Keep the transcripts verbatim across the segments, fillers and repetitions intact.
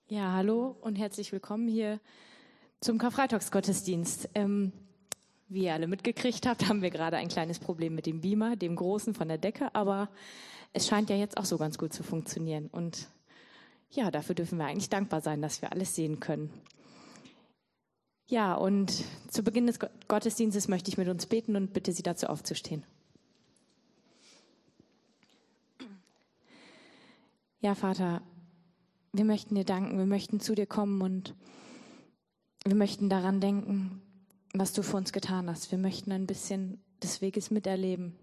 Ja, hallo und herzlich willkommen hier zum Karfreitagsgottesdienst. Ähm, wie ihr alle mitgekriegt habt, haben wir gerade ein kleines Problem mit dem Beamer, dem großen von der Decke, aber es scheint ja jetzt auch so ganz gut zu funktionieren. Und ja, dafür dürfen wir eigentlich dankbar sein, dass wir alles sehen können. Ja, und zu Beginn des Gottesdienstes möchte ich mit uns beten und bitte Sie dazu aufzustehen. Ja, Vater, wir möchten dir danken, wir möchten zu dir kommen und wir möchten daran denken, was du für uns getan hast. Wir möchten ein bisschen des Weges miterleben.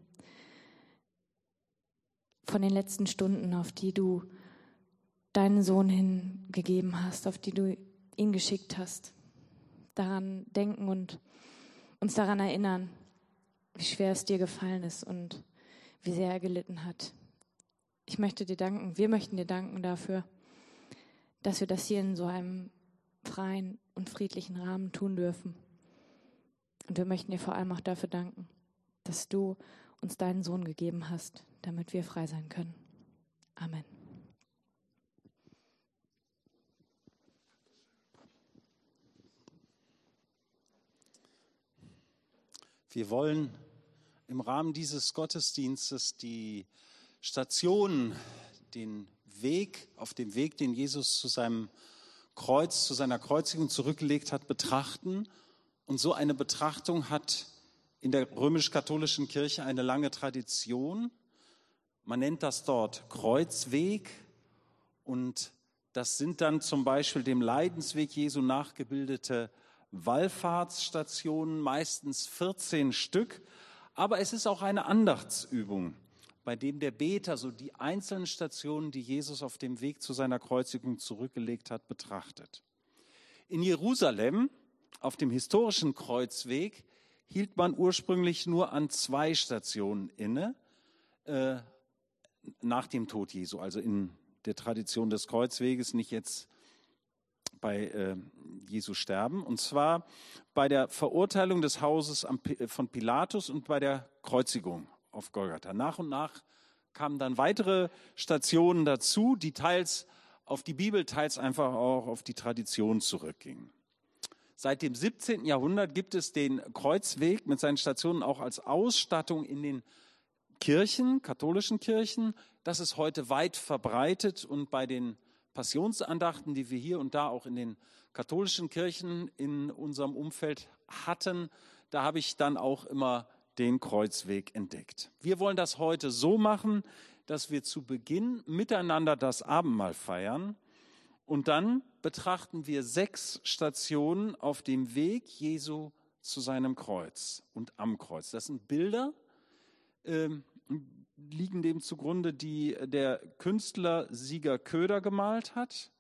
Von den letzten Stunden, auf die du deinen Sohn hingegeben hast, auf die du ihn geschickt hast. Daran denken und uns daran erinnern, wie schwer es dir gefallen ist und wie sehr er gelitten hat. Ich möchte dir danken, wir möchten dir danken dafür, dass wir das hier in so einem freien und friedlichen Rahmen tun dürfen. Und wir möchten dir vor allem auch dafür danken, dass du uns deinen Sohn gegeben hast, damit wir frei sein können. Amen. Wir wollen im Rahmen dieses Gottesdienstes die Station, den Weg, auf dem Weg, den Jesus zu seinem Kreuz, zu seiner Kreuzigung zurückgelegt hat, betrachten. Und so eine Betrachtung hat in der römisch-katholischen Kirche eine lange Tradition. Man nennt das dort Kreuzweg. Und das sind dann zum Beispiel dem Leidensweg Jesu nachgebildete Wallfahrtsstationen, meistens vierzehn Stück. Aber es ist auch eine Andachtsübung, bei dem der Beter so die einzelnen Stationen, die Jesus auf dem Weg zu seiner Kreuzigung zurückgelegt hat, betrachtet. In Jerusalem, auf dem historischen Kreuzweg, hielt man ursprünglich nur an zwei Stationen inne, äh, nach dem Tod Jesu, also in der Tradition des Kreuzweges, nicht jetzt bei äh, Jesu Sterben, und zwar bei der Verurteilung des Hauses am, von Pilatus und bei der Kreuzigung auf Golgatha. Nach und nach kamen dann weitere Stationen dazu, die teils auf die Bibel, teils einfach auch auf die Tradition zurückgingen. Seit dem siebzehnten Jahrhundert gibt es den Kreuzweg mit seinen Stationen auch als Ausstattung in den Kirchen, katholischen Kirchen. Das ist heute weit verbreitet und bei den Passionsandachten, die wir hier und da auch in den katholischen Kirchen in unserem Umfeld hatten, da habe ich dann auch immer den Kreuzweg entdeckt. Wir wollen das heute so machen, dass wir zu Beginn miteinander das Abendmahl feiern und dann betrachten wir sechs Stationen auf dem Weg Jesu zu seinem Kreuz und am Kreuz. Das sind Bilder, äh, liegen dem zugrunde, die der Künstler Sieger Köder gemalt hat.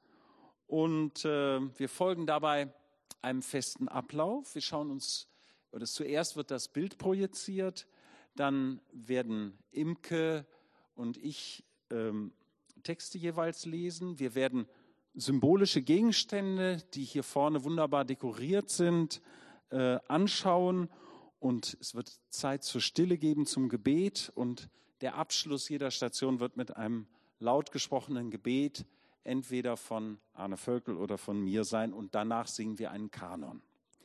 Und äh, wir folgen dabei einem festen Ablauf. Wir schauen uns, oder zuerst wird das Bild projiziert, dann werden Imke und ich ähm, Texte jeweils lesen. Wir werden symbolische Gegenstände, die hier vorne wunderbar dekoriert sind, äh, anschauen. Und es wird Zeit zur Stille geben, zum Gebet. Und der Abschluss jeder Station wird mit einem laut gesprochenen Gebet, entweder von Arne Völkel oder von mir sein. Und danach singen wir einen Kanon.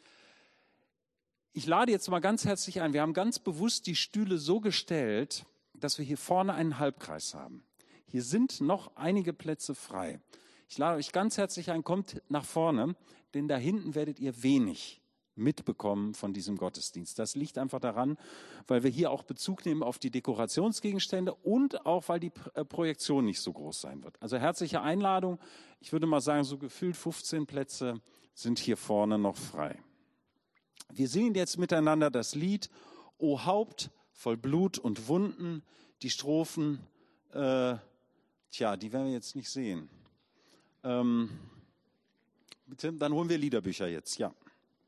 Ich lade jetzt mal ganz herzlich ein. Wir haben ganz bewusst die Stühle so gestellt, dass wir hier vorne einen Halbkreis haben. Hier sind noch einige Plätze frei. Ich lade euch ganz herzlich ein, kommt nach vorne, denn da hinten werdet ihr wenig mitbekommen von diesem Gottesdienst. Das liegt einfach daran, weil wir hier auch Bezug nehmen auf die Dekorationsgegenstände und auch, weil die Projektion nicht so groß sein wird. Also herzliche Einladung. Ich würde mal sagen, so gefühlt fünfzehn Plätze sind hier vorne noch frei. Wir singen jetzt miteinander das Lied O Haupt voll Blut und Wunden. Die Strophen, äh, tja, die werden wir jetzt nicht sehen. Ähm, bitte, dann holen wir Liederbücher jetzt, ja.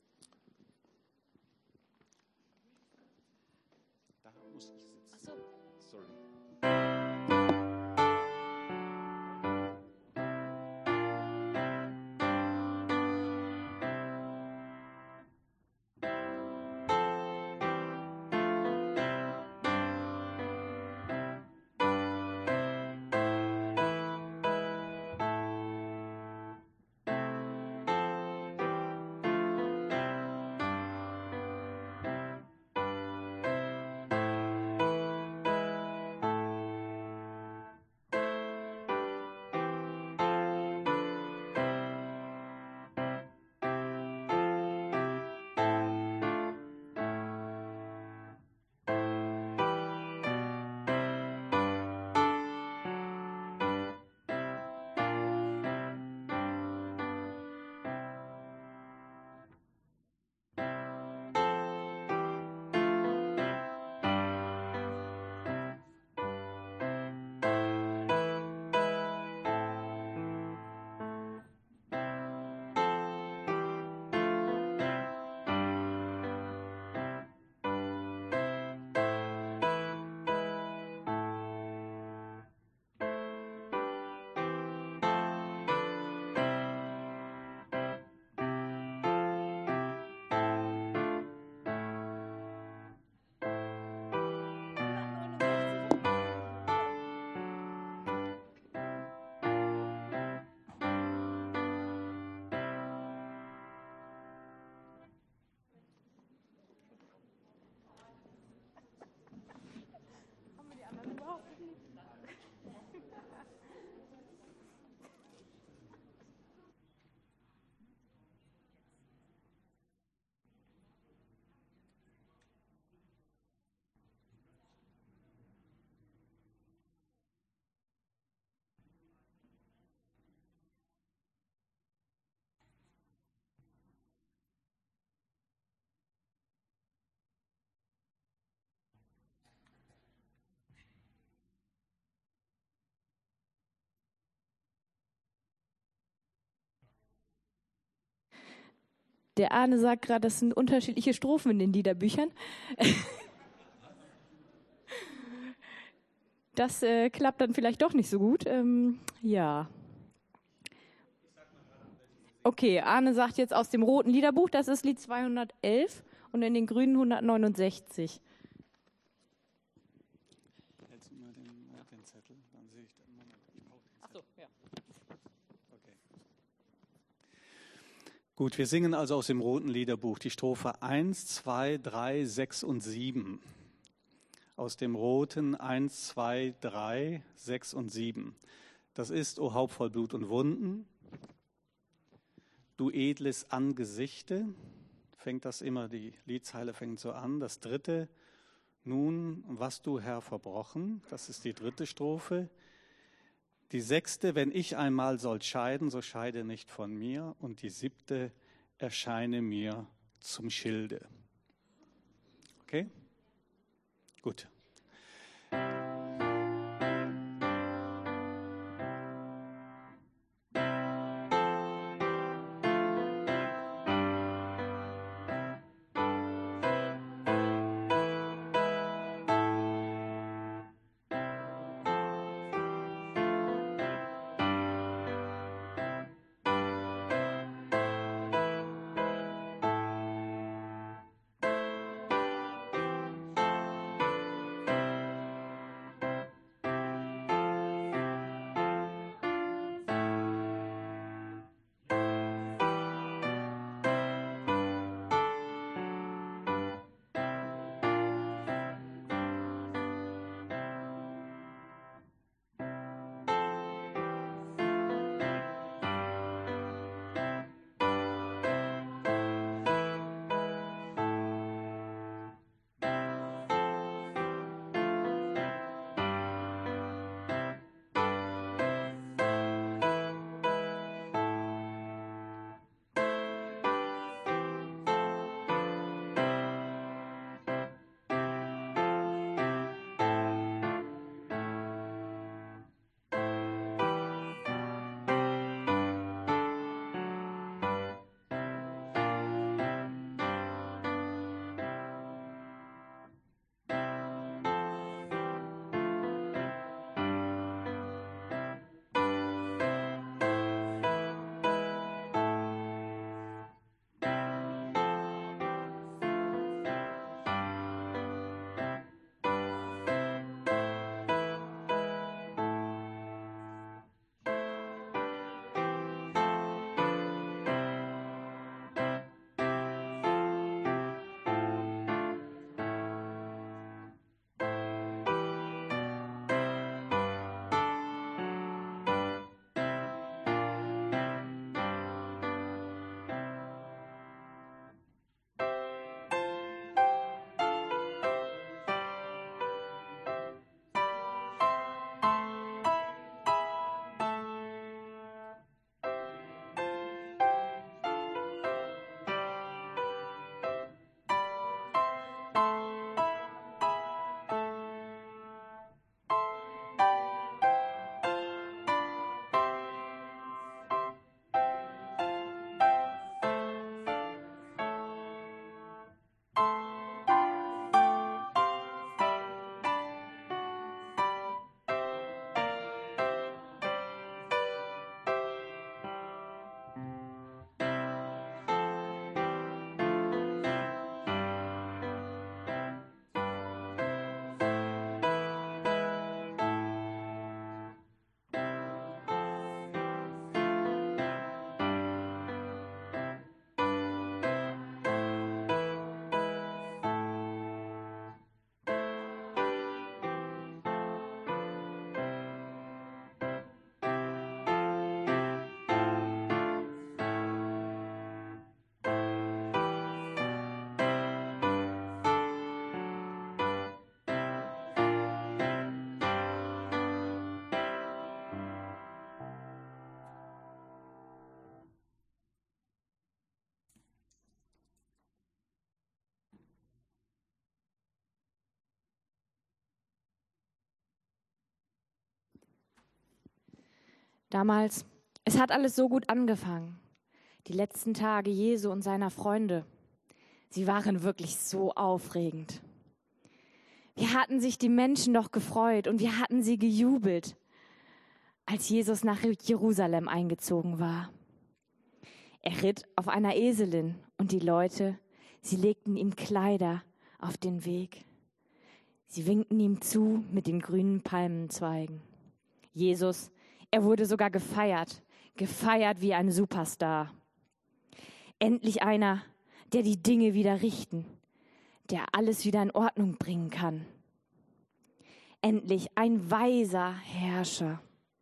Da muss ich sitzen. Ach so. Sorry. Der Arne sagt gerade, das sind unterschiedliche Strophen in den Liederbüchern. Das äh, klappt dann vielleicht doch nicht so gut. Ähm, ja. Okay, Arne sagt jetzt aus dem roten Liederbuch, das ist Lied zweihundertelf und in den grünen hundertneunundsechzig. Hältst du mal den, den Zettel, dann sehe ich dann mal. Ach so, ja. Okay. Gut, wir singen also aus dem roten Liederbuch die Strophe eins, zwei, drei, sechs und sieben. Aus dem roten eins, zwei, drei, sechs und sieben. Das ist, O Haupt voll Blut und Wunden, du edles Angesichte, fängt das immer, die Liedzeile fängt so an. Das dritte, nun, was du, Herr, verbrochen, das ist die dritte Strophe. Die sechste, wenn ich einmal soll scheiden, so scheide nicht von mir. Und die siebte, erscheine mir zum Schilde. Okay? Gut. Damals, es hat alles so gut angefangen. Die letzten Tage Jesu und seiner Freunde, sie waren wirklich so aufregend. Wie hatten sich die Menschen doch gefreut und wie hatten sie gejubelt, als Jesus nach Jerusalem eingezogen war. Er ritt auf einer Eselin und die Leute, sie legten ihm Kleider auf den Weg. Sie winkten ihm zu mit den grünen Palmenzweigen. Jesus, er wurde sogar gefeiert, gefeiert wie ein Superstar. Endlich einer, der die Dinge wieder richten, der alles wieder in Ordnung bringen kann. Endlich ein weiser Herrscher.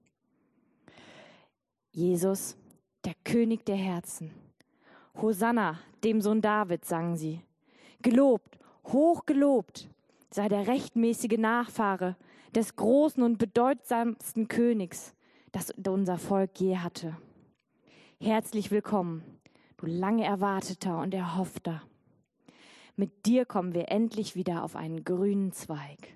Jesus, der König der Herzen. Hosanna, dem Sohn David, sangen sie. Gelobt, hochgelobt sei der rechtmäßige Nachfahre des großen und bedeutsamsten Königs, das unser Volk je hatte. Herzlich willkommen, du lange erwarteter und erhoffter. Mit dir kommen wir endlich wieder auf einen grünen Zweig.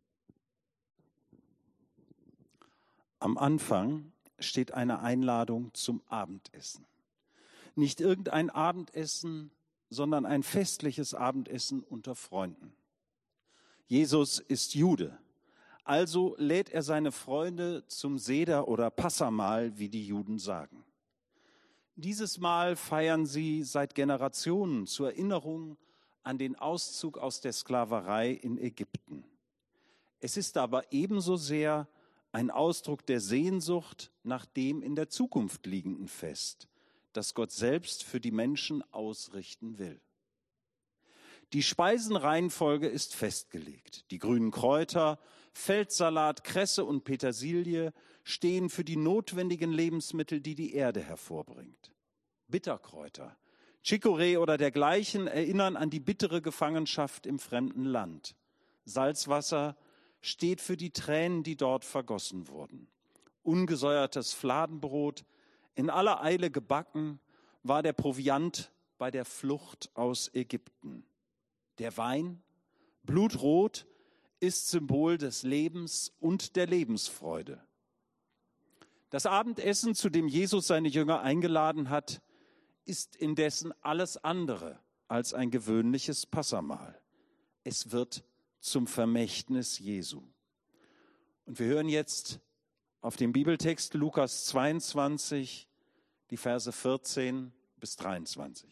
Am Anfang steht eine Einladung zum Abendessen. Nicht irgendein Abendessen, sondern ein festliches Abendessen unter Freunden. Jesus ist Jude, also lädt er seine Freunde zum Seder- oder Passamahl, wie die Juden sagen. Dieses Mahl feiern sie seit Generationen zur Erinnerung an den Auszug aus der Sklaverei in Ägypten. Es ist aber ebenso sehr ein Ausdruck der Sehnsucht nach dem in der Zukunft liegenden Fest, das Gott selbst für die Menschen ausrichten will. Die Speisenreihenfolge ist festgelegt. Die grünen Kräuter, Feldsalat, Kresse und Petersilie stehen für die notwendigen Lebensmittel, die die Erde hervorbringt. Bitterkräuter, Chicorée oder dergleichen erinnern an die bittere Gefangenschaft im fremden Land. Salzwasser steht für die Tränen, die dort vergossen wurden. Ungesäuertes Fladenbrot, in aller Eile gebacken, war der Proviant bei der Flucht aus Ägypten. Der Wein, blutrot, ist Symbol des Lebens und der Lebensfreude. Das Abendessen, zu dem Jesus seine Jünger eingeladen hat, ist indessen alles andere als ein gewöhnliches Passamahl. Es wird zum Vermächtnis Jesu. Und wir hören jetzt auf den Bibeltext Lukas zweiundzwanzig, die Verse vierzehn bis dreiundzwanzig.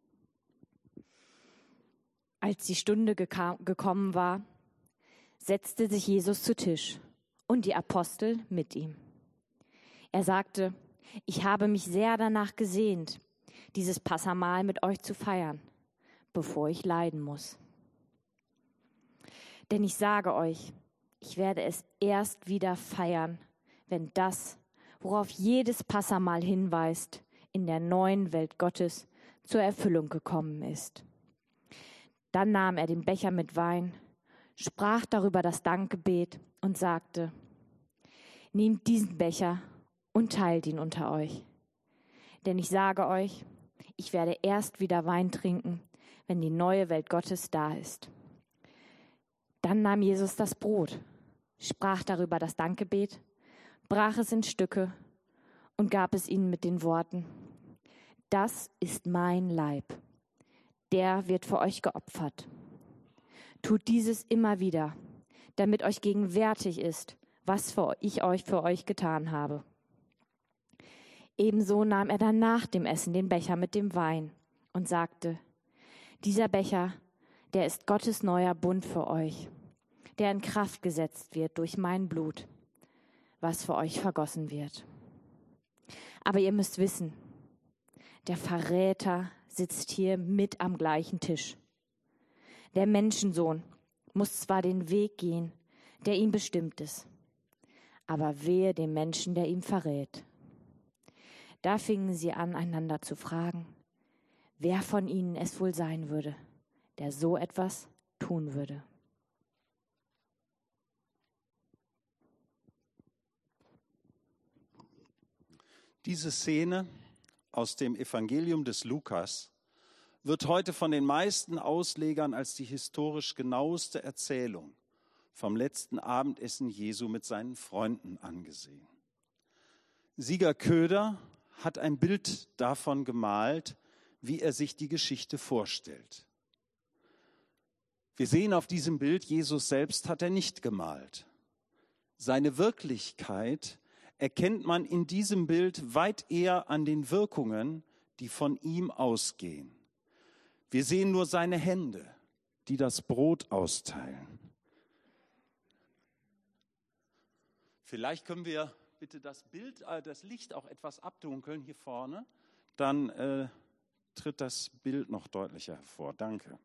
Als die Stunde geka- gekommen war, setzte sich Jesus zu Tisch und die Apostel mit ihm. Er sagte, ich habe mich sehr danach gesehnt, dieses Passamahl mit euch zu feiern, bevor ich leiden muss. Denn ich sage euch, ich werde es erst wieder feiern, wenn das, worauf jedes Passamahl hinweist, in der neuen Welt Gottes zur Erfüllung gekommen ist. Dann nahm er den Becher mit Wein, sprach darüber das Dankgebet und sagte, nehmt diesen Becher und teilt ihn unter euch. Denn ich sage euch, ich werde erst wieder Wein trinken, wenn die neue Welt Gottes da ist. Dann nahm Jesus das Brot, sprach darüber das Dankgebet, brach es in Stücke und gab es ihnen mit den Worten, das ist mein Leib, der wird für euch geopfert. Tut dieses immer wieder, damit euch gegenwärtig ist, was für ich euch für euch getan habe. Ebenso nahm er dann nach dem Essen den Becher mit dem Wein und sagte, dieser Becher, der ist Gottes neuer Bund für euch, der in Kraft gesetzt wird durch mein Blut, was für euch vergossen wird. Aber ihr müsst wissen, der Verräter sitzt hier mit am gleichen Tisch. Der Menschensohn muss zwar den Weg gehen, der ihm bestimmt ist, aber wehe dem Menschen, der ihn verrät. Da fingen sie an, einander zu fragen, wer von ihnen es wohl sein würde, der so etwas tun würde. Diese Szene aus dem Evangelium des Lukas wird heute von den meisten Auslegern als die historisch genaueste Erzählung vom letzten Abendessen Jesu mit seinen Freunden angesehen. Sieger Köder hat ein Bild davon gemalt, wie er sich die Geschichte vorstellt. Wir sehen auf diesem Bild, Jesus selbst hat er nicht gemalt. Seine Wirklichkeit erkennt man in diesem Bild weit eher an den Wirkungen, die von ihm ausgehen. Wir sehen nur seine Hände, die das Brot austeilen. Vielleicht können wir bitte das Bild, äh, das Licht auch etwas abdunkeln hier vorne. Dann äh, tritt das Bild noch deutlicher hervor. Danke.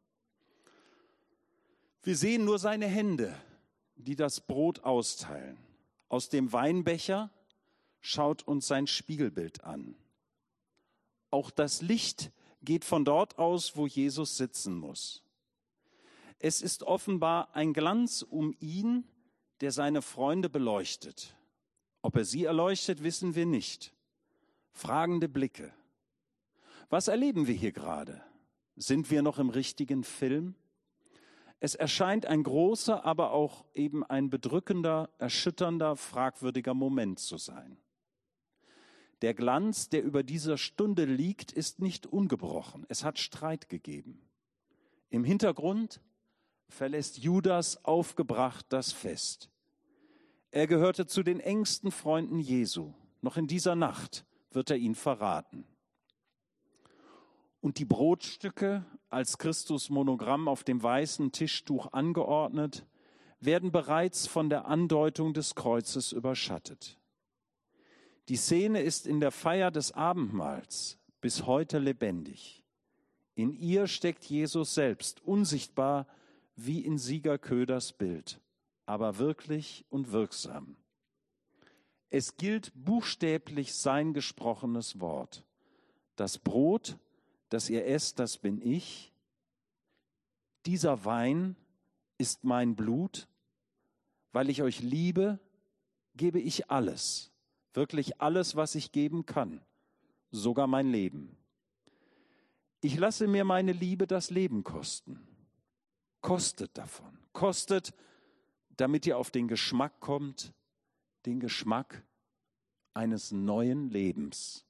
Wir sehen nur seine Hände, die das Brot austeilen. Aus dem Weinbecher schaut uns sein Spiegelbild an. Auch das Licht geht von dort aus, wo Jesus sitzen muss. Es ist offenbar ein Glanz um ihn, der seine Freunde beleuchtet. Ob er sie erleuchtet, wissen wir nicht. Fragende Blicke. Was erleben wir hier gerade? Sind wir noch im richtigen Film? Es erscheint ein großer, aber auch eben ein bedrückender, erschütternder, fragwürdiger Moment zu sein. Der Glanz, der über dieser Stunde liegt, ist nicht ungebrochen. Es hat Streit gegeben. Im Hintergrund verlässt Judas aufgebracht das Fest. Er gehörte zu den engsten Freunden Jesu. Noch in dieser Nacht wird er ihn verraten. Und die Brotstücke, als Christus-Monogramm auf dem weißen Tischtuch angeordnet, werden bereits von der Andeutung des Kreuzes überschattet. Die Szene ist in der Feier des Abendmahls bis heute lebendig. In ihr steckt Jesus selbst, unsichtbar wie in Sieger Köders Bild, aber wirklich und wirksam. Es gilt buchstäblich sein gesprochenes Wort. Das Brot, das ihr esst, das bin ich. Dieser Wein ist mein Blut. Weil ich euch liebe, gebe ich alles, wirklich alles, was ich geben kann, sogar mein Leben. Ich lasse mir meine Liebe das Leben kosten. Kostet davon, kostet, damit ihr auf den Geschmack kommt, den Geschmack eines neuen Lebens.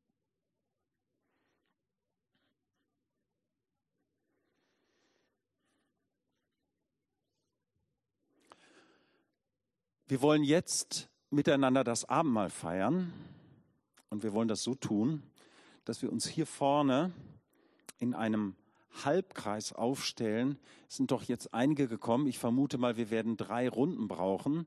Wir wollen jetzt miteinander das Abendmahl feiern und wir wollen das so tun, dass wir uns hier vorne in einem Halbkreis aufstellen. Es sind doch jetzt einige gekommen. Ich vermute mal, wir werden drei Runden brauchen.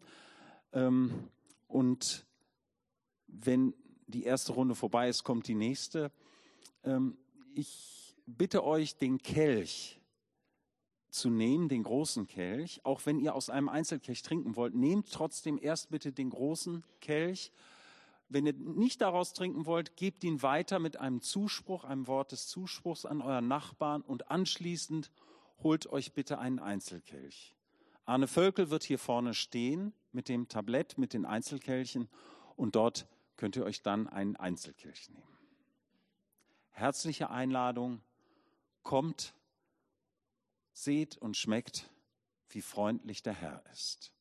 Und wenn die erste Runde vorbei ist, kommt die nächste. Ich bitte euch, den Kelch zu nehmen, den großen Kelch. Auch wenn ihr aus einem Einzelkelch trinken wollt, nehmt trotzdem erst bitte den großen Kelch. Wenn ihr nicht daraus trinken wollt, gebt ihn weiter mit einem Zuspruch, einem Wort des Zuspruchs an euren Nachbarn und anschließend holt euch bitte einen Einzelkelch. Arne Völkel wird hier vorne stehen mit dem Tablett, mit den Einzelkelchen und dort könnt ihr euch dann einen Einzelkelch nehmen. Herzliche Einladung, kommt, seht und schmeckt, wie freundlich der Herr ist.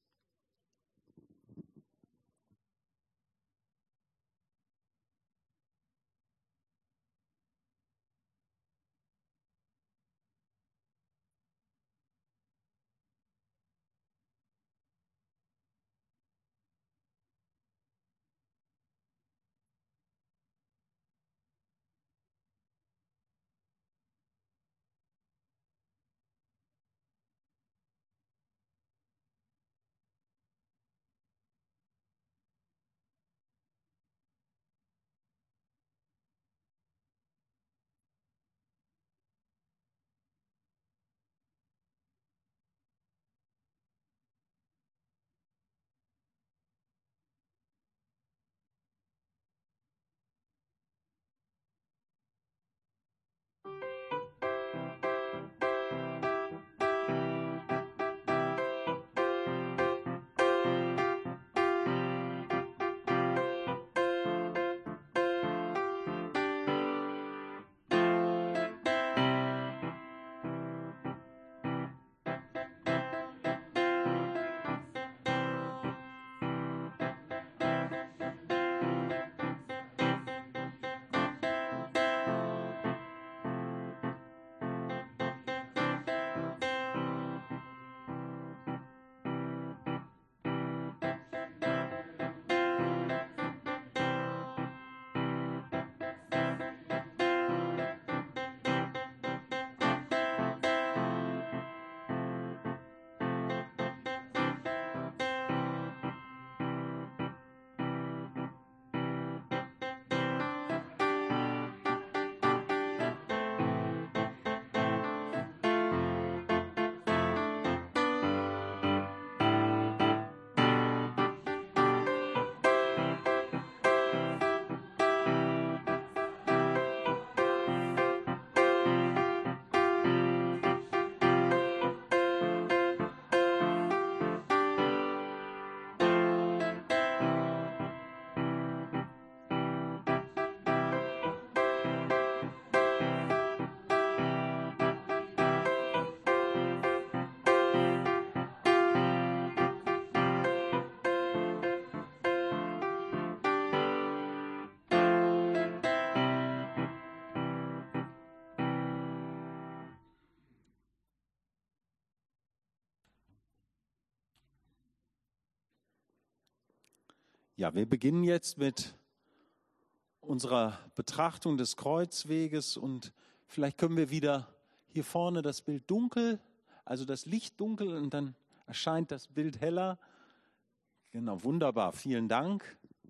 Ja, wir beginnen jetzt mit unserer Betrachtung des Kreuzweges und vielleicht können wir wieder hier vorne das Bild dunkel, also das Licht dunkel und dann erscheint das Bild heller. Genau, wunderbar, vielen Dank.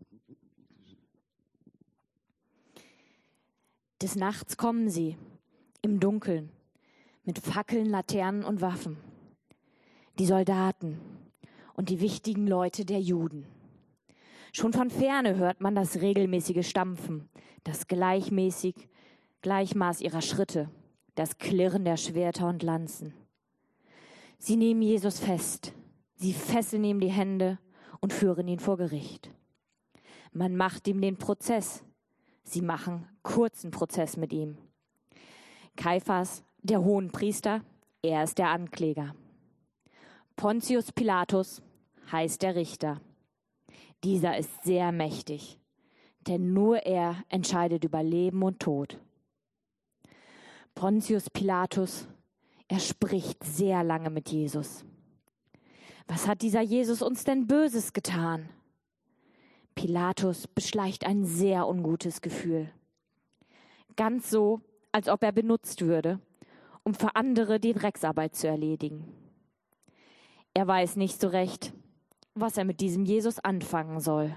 Des Nachts kommen sie, im Dunkeln, mit Fackeln, Laternen und Waffen. Die Soldaten und die wichtigen Leute der Juden. Schon von Ferne hört man das regelmäßige Stampfen, das gleichmäßig Gleichmaß ihrer Schritte, das Klirren der Schwerter und Lanzen. Sie nehmen Jesus fest, sie fesseln ihm die Hände und führen ihn vor Gericht. Man macht ihm den Prozess. Sie machen kurzen Prozess mit ihm. Kaiphas, der Hohenpriester, er ist der Ankläger. Pontius Pilatus heißt der Richter. Dieser ist sehr mächtig, denn nur er entscheidet über Leben und Tod. Pontius Pilatus, er spricht sehr lange mit Jesus. Was hat dieser Jesus uns denn Böses getan? Pilatus beschleicht ein sehr ungutes Gefühl. Ganz so, als ob er benutzt würde, um für andere die Drecksarbeit zu erledigen. Er weiß nicht so recht, was er mit diesem Jesus anfangen soll.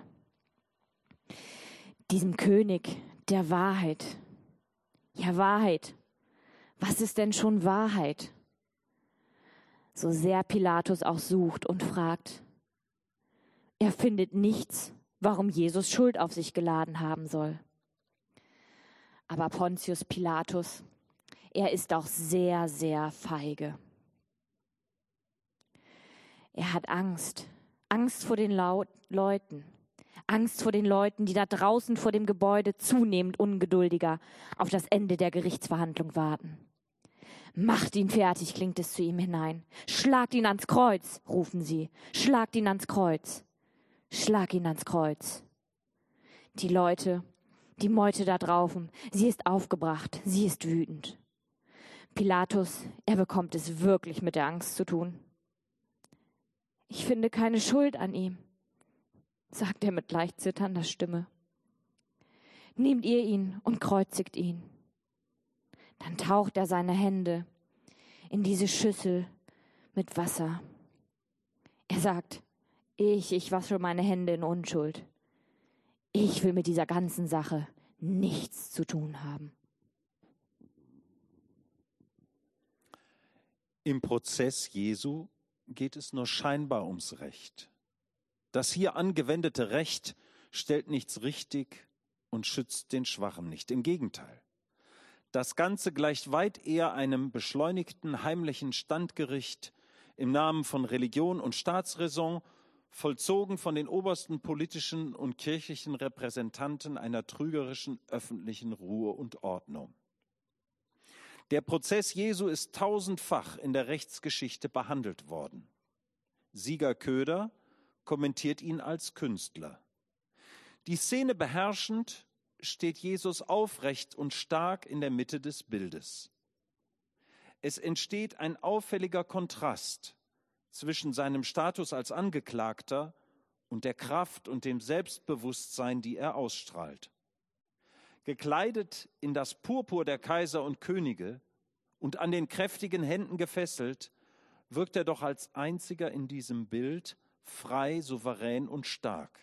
Diesem König der Wahrheit. Ja, Wahrheit. Was ist denn schon Wahrheit? So sehr Pilatus auch sucht und fragt, er findet nichts, warum Jesus Schuld auf sich geladen haben soll. Aber Pontius Pilatus, er ist auch sehr, sehr feige. Er hat Angst, Angst vor den Laut- Leuten, Angst vor den Leuten, die da draußen vor dem Gebäude zunehmend ungeduldiger auf das Ende der Gerichtsverhandlung warten. Macht ihn fertig, klingt es zu ihm hinein. Schlagt ihn ans Kreuz, rufen sie. Schlagt ihn ans Kreuz. Schlag ihn ans Kreuz. Die Leute, die Meute da draußen, sie ist aufgebracht, sie ist wütend. Pilatus, er bekommt es wirklich mit der Angst zu tun. Ich finde keine Schuld an ihm, sagt er mit leicht zitternder Stimme. Nehmt ihr ihn und kreuzigt ihn. Dann taucht er seine Hände in diese Schüssel mit Wasser. Er sagt, ich, ich wasche meine Hände in Unschuld. Ich will mit dieser ganzen Sache nichts zu tun haben. Im Prozess Jesu geht es nur scheinbar ums Recht. Das hier angewendete Recht stellt nichts richtig und schützt den Schwachen nicht. Im Gegenteil. Das Ganze gleicht weit eher einem beschleunigten, heimlichen Standgericht im Namen von Religion und Staatsräson, vollzogen von den obersten politischen und kirchlichen Repräsentanten einer trügerischen öffentlichen Ruhe und Ordnung. Der Prozess Jesu ist tausendfach in der Rechtsgeschichte behandelt worden. Sieger Köder kommentiert ihn als Künstler. Die Szene beherrschend steht Jesus aufrecht und stark in der Mitte des Bildes. Es entsteht ein auffälliger Kontrast zwischen seinem Status als Angeklagter und der Kraft und dem Selbstbewusstsein, die er ausstrahlt. Gekleidet in das Purpur der Kaiser und Könige und an den kräftigen Händen gefesselt, wirkt er doch als einziger in diesem Bild frei, souverän und stark.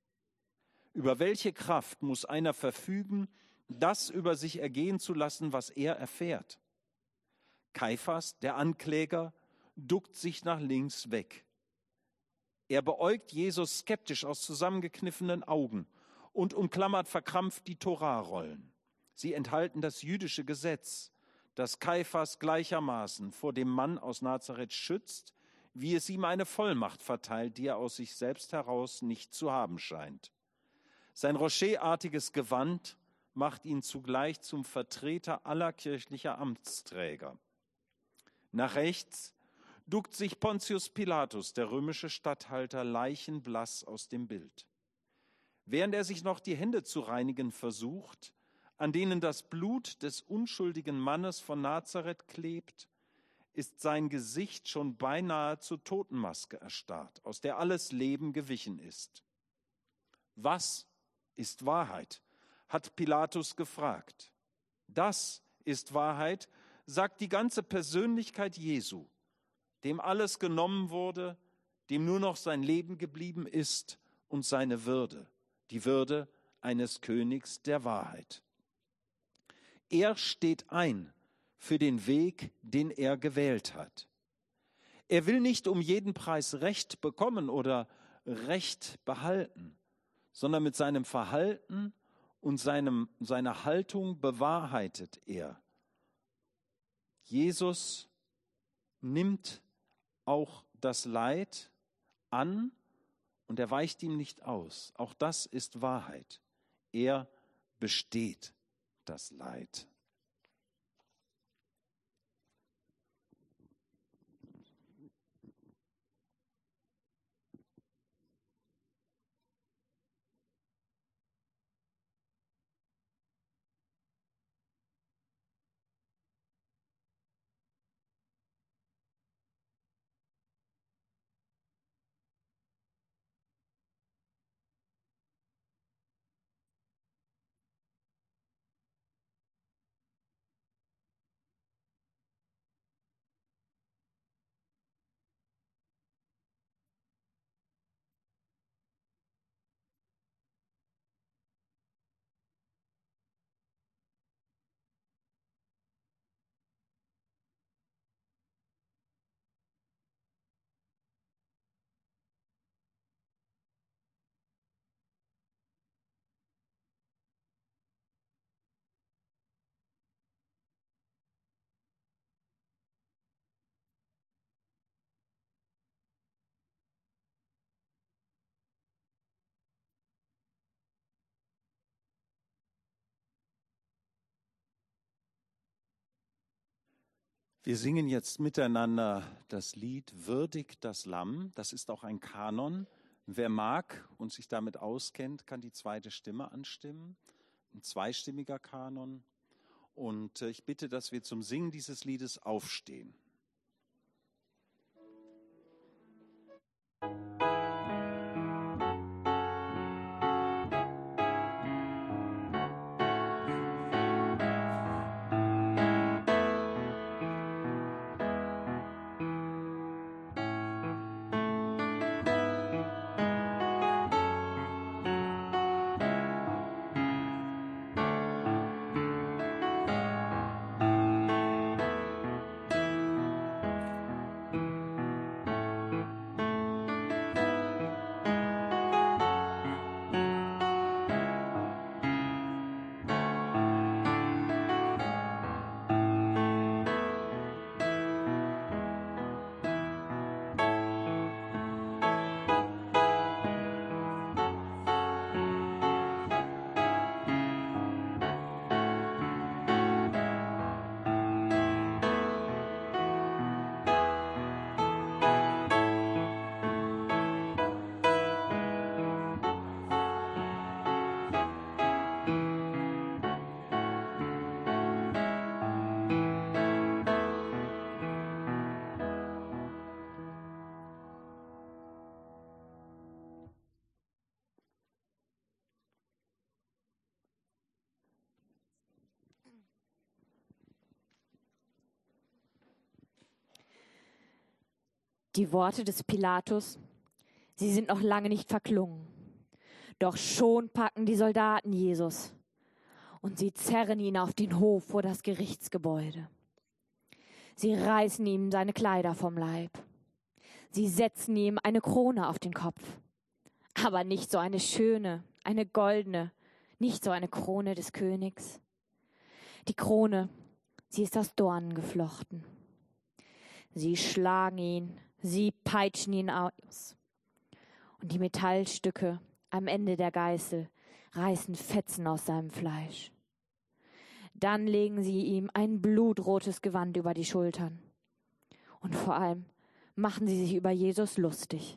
Über welche Kraft muss einer verfügen, das über sich ergehen zu lassen, was er erfährt? Kaiphas, der Ankläger, duckt sich nach links weg. Er beäugt Jesus skeptisch aus zusammengekniffenen Augen und umklammert verkrampft die Torarollen. Sie enthalten das jüdische Gesetz, das Kaiphas gleichermaßen vor dem Mann aus Nazareth schützt, wie es ihm eine Vollmacht verteilt, die er aus sich selbst heraus nicht zu haben scheint. Sein rocherartiges Gewand macht ihn zugleich zum Vertreter aller kirchlicher Amtsträger. Nach rechts duckt sich Pontius Pilatus, der römische Statthalter, leichenblass aus dem Bild. Während er sich noch die Hände zu reinigen versucht, an denen das Blut des unschuldigen Mannes von Nazareth klebt, ist sein Gesicht schon beinahe zur Totenmaske erstarrt, aus der alles Leben gewichen ist. Was ist Wahrheit? Hat Pilatus gefragt. Das ist Wahrheit, sagt die ganze Persönlichkeit Jesu, dem alles genommen wurde, dem nur noch sein Leben geblieben ist und seine Würde, die Würde eines Königs der Wahrheit. Er steht ein für den Weg, den er gewählt hat. Er will nicht um jeden Preis Recht bekommen oder Recht behalten, sondern mit seinem Verhalten und seinem, seiner Haltung bewahrheitet er. Jesus nimmt auch das Leid an und er weicht ihm nicht aus. Auch das ist Wahrheit. Er besteht das Leid. Wir singen jetzt miteinander das Lied Würdig das Lamm. Das ist auch ein Kanon. Wer mag und sich damit auskennt, kann die zweite Stimme anstimmen. Ein zweistimmiger Kanon. Und ich bitte, dass wir zum Singen dieses Liedes aufstehen. Die Worte des Pilatus, sie sind noch lange nicht verklungen. Doch schon packen die Soldaten Jesus und sie zerren ihn auf den Hof vor das Gerichtsgebäude. Sie reißen ihm seine Kleider vom Leib. Sie setzen ihm eine Krone auf den Kopf. Aber nicht so eine schöne, eine goldene, nicht so eine Krone des Königs. Die Krone, sie ist aus Dornen geflochten. Sie schlagen ihn, sie peitschen ihn aus. Und die Metallstücke am Ende der Geißel reißen Fetzen aus seinem Fleisch. Dann legen sie ihm ein blutrotes Gewand über die Schultern. Und vor allem machen sie sich über Jesus lustig.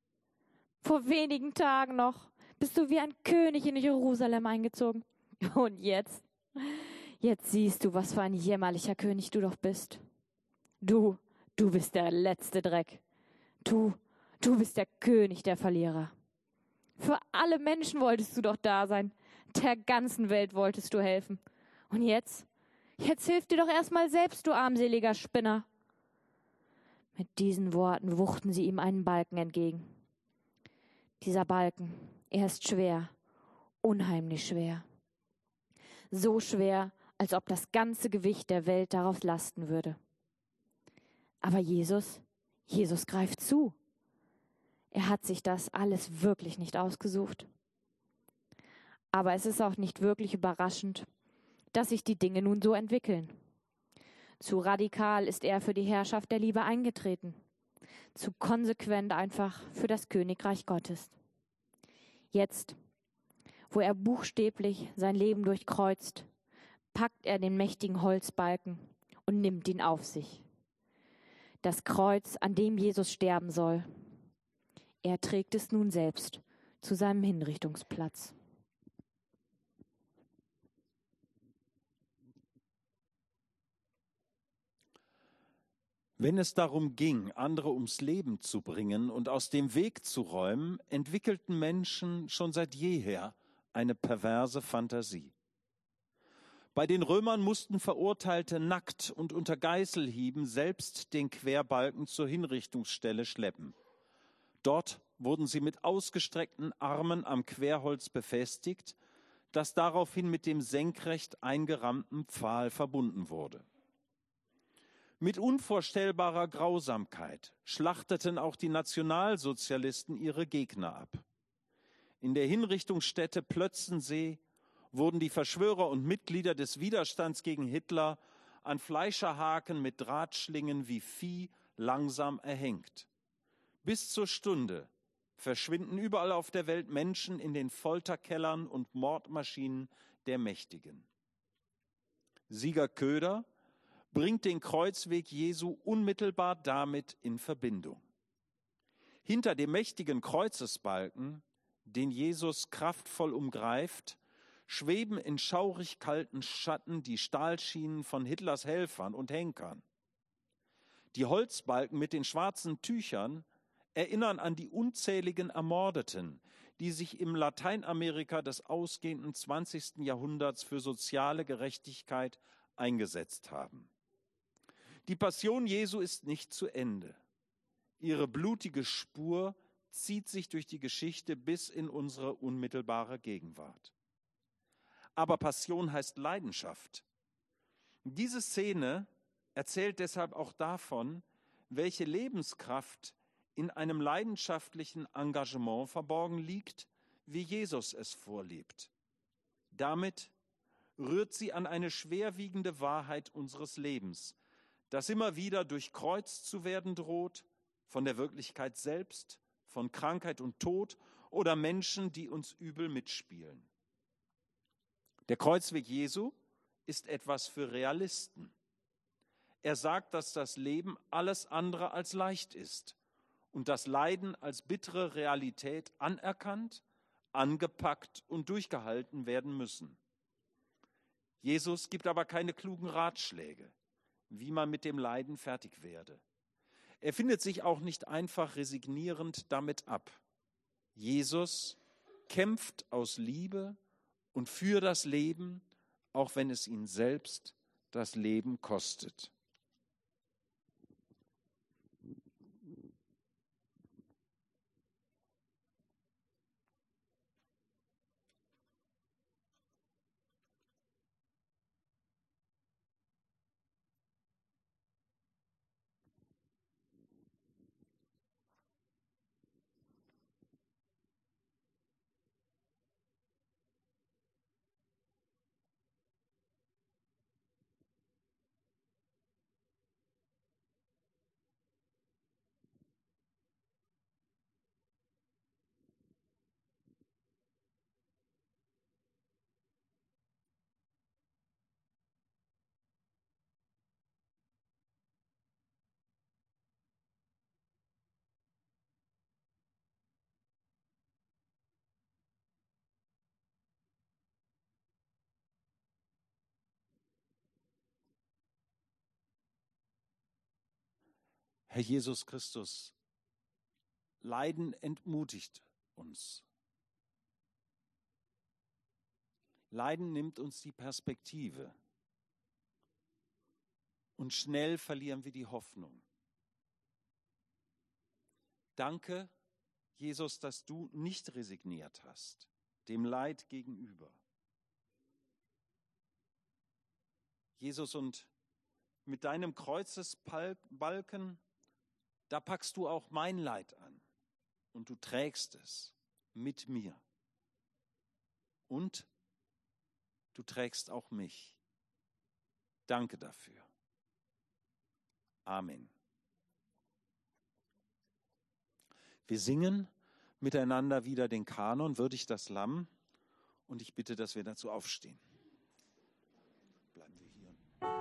Vor wenigen Tagen noch bist du wie ein König in Jerusalem eingezogen. Und jetzt, jetzt siehst du, was für ein jämmerlicher König du doch bist. Du, du bist der letzte Dreck. Du, du bist der König der Verlierer. Für alle Menschen wolltest du doch da sein. Der ganzen Welt wolltest du helfen. Und jetzt? Jetzt hilf dir doch erstmal selbst, du armseliger Spinner. Mit diesen Worten wuchten sie ihm einen Balken entgegen. Dieser Balken, er ist schwer, unheimlich schwer. So schwer, als ob das ganze Gewicht der Welt darauf lasten würde. Aber Jesus, Jesus greift zu. Er hat sich das alles wirklich nicht ausgesucht. Aber es ist auch nicht wirklich überraschend, dass sich die Dinge nun so entwickeln. Zu radikal ist er für die Herrschaft der Liebe eingetreten. Zu konsequent einfach für das Königreich Gottes. Jetzt, wo er buchstäblich sein Leben durchkreuzt, packt er den mächtigen Holzbalken und nimmt ihn auf sich. Das Kreuz, an dem Jesus sterben soll. Er trägt es nun selbst zu seinem Hinrichtungsplatz. Wenn es darum ging, andere ums Leben zu bringen und aus dem Weg zu räumen, entwickelten Menschen schon seit jeher eine perverse Fantasie. Bei den Römern mussten Verurteilte nackt und unter Geißelhieben selbst den Querbalken zur Hinrichtungsstelle schleppen. Dort wurden sie mit ausgestreckten Armen am Querholz befestigt, das daraufhin mit dem senkrecht eingerammten Pfahl verbunden wurde. Mit unvorstellbarer Grausamkeit schlachteten auch die Nationalsozialisten ihre Gegner ab. In der Hinrichtungsstätte Plötzensee wurden die Verschwörer und Mitglieder des Widerstands gegen Hitler an Fleischerhaken mit Drahtschlingen wie Vieh langsam erhängt. Bis zur Stunde verschwinden überall auf der Welt Menschen in den Folterkellern und Mordmaschinen der Mächtigen. Sieger Köder bringt den Kreuzweg Jesu unmittelbar damit in Verbindung. Hinter dem mächtigen Kreuzesbalken, den Jesus kraftvoll umgreift, schweben in schaurig kalten Schatten die Stahlschienen von Hitlers Helfern und Henkern. Die Holzbalken mit den schwarzen Tüchern erinnern an die unzähligen Ermordeten, die sich im Lateinamerika des ausgehenden zwanzigsten Jahrhunderts für soziale Gerechtigkeit eingesetzt haben. Die Passion Jesu ist nicht zu Ende. Ihre blutige Spur zieht sich durch die Geschichte bis in unsere unmittelbare Gegenwart. Aber Passion heißt Leidenschaft. Diese Szene erzählt deshalb auch davon, welche Lebenskraft in einem leidenschaftlichen Engagement verborgen liegt, wie Jesus es vorlebt. Damit rührt sie an eine schwerwiegende Wahrheit unseres Lebens, das immer wieder durchkreuzt zu werden droht, von der Wirklichkeit selbst, von Krankheit und Tod oder Menschen, die uns übel mitspielen. Der Kreuzweg Jesu ist etwas für Realisten. Er sagt, dass das Leben alles andere als leicht ist und das Leiden als bittere Realität anerkannt, angepackt und durchgehalten werden müssen. Jesus gibt aber keine klugen Ratschläge, wie man mit dem Leiden fertig werde. Er findet sich auch nicht einfach resignierend damit ab. Jesus kämpft aus Liebe und für das Leben, auch wenn es ihn selbst das Leben kostet. Herr Jesus Christus, Leiden entmutigt uns. Leiden nimmt uns die Perspektive. Und schnell verlieren wir die Hoffnung. Danke, Jesus, dass du nicht resigniert hast, dem Leid gegenüber. Jesus, und mit deinem Kreuzesbalken, da packst du auch mein Leid an und du trägst es mit mir. Und du trägst auch mich. Danke dafür. Amen. Wir singen miteinander wieder den Kanon, Würdig das Lamm, und ich bitte, dass wir dazu aufstehen. Bleiben wir hier.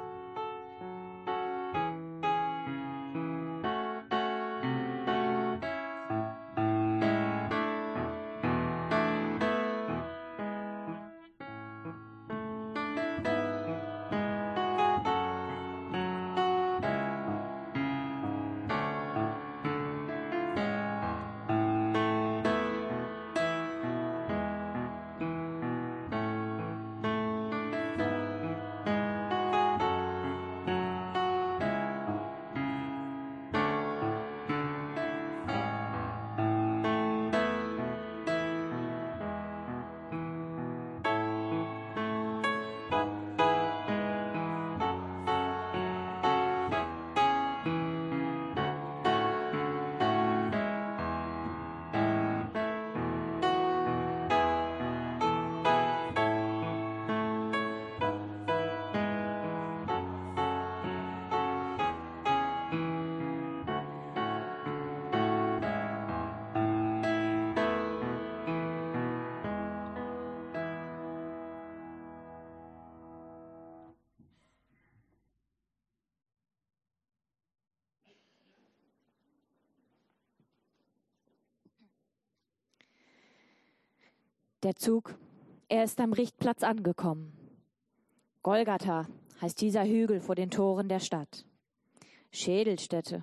Der Zug, er ist am Richtplatz angekommen. Golgatha heißt dieser Hügel vor den Toren der Stadt. Schädelstätte.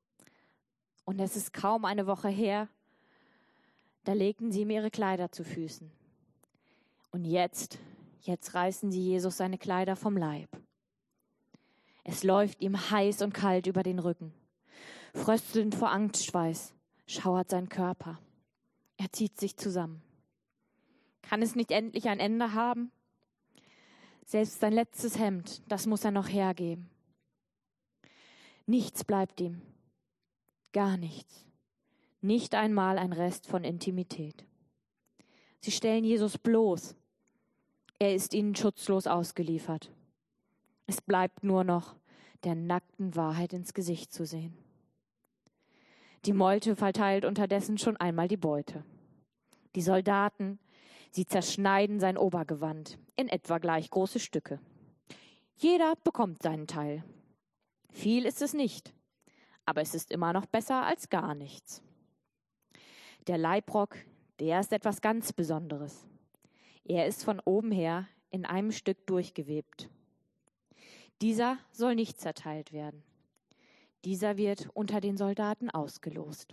Und es ist kaum eine Woche her, da legten sie ihm ihre Kleider zu Füßen. Und jetzt, jetzt reißen sie Jesus seine Kleider vom Leib. Es läuft ihm heiß und kalt über den Rücken. Fröstelnd vor Angstschweiß schauert sein Körper. Er zieht sich zusammen. Kann es nicht endlich ein Ende haben? Selbst sein letztes Hemd, das muss er noch hergeben. Nichts bleibt ihm. Gar nichts. Nicht einmal ein Rest von Intimität. Sie stellen Jesus bloß. Er ist ihnen schutzlos ausgeliefert. Es bleibt nur noch, der nackten Wahrheit ins Gesicht zu sehen. Die Meute verteilt unterdessen schon einmal die Beute. Die Soldaten, sie zerschneiden sein Obergewand in etwa gleich große Stücke. Jeder bekommt seinen Teil. Viel ist es nicht, aber es ist immer noch besser als gar nichts. Der Leibrock, der ist etwas ganz Besonderes. Er ist von oben her in einem Stück durchgewebt. Dieser soll nicht zerteilt werden. Dieser wird unter den Soldaten ausgelost.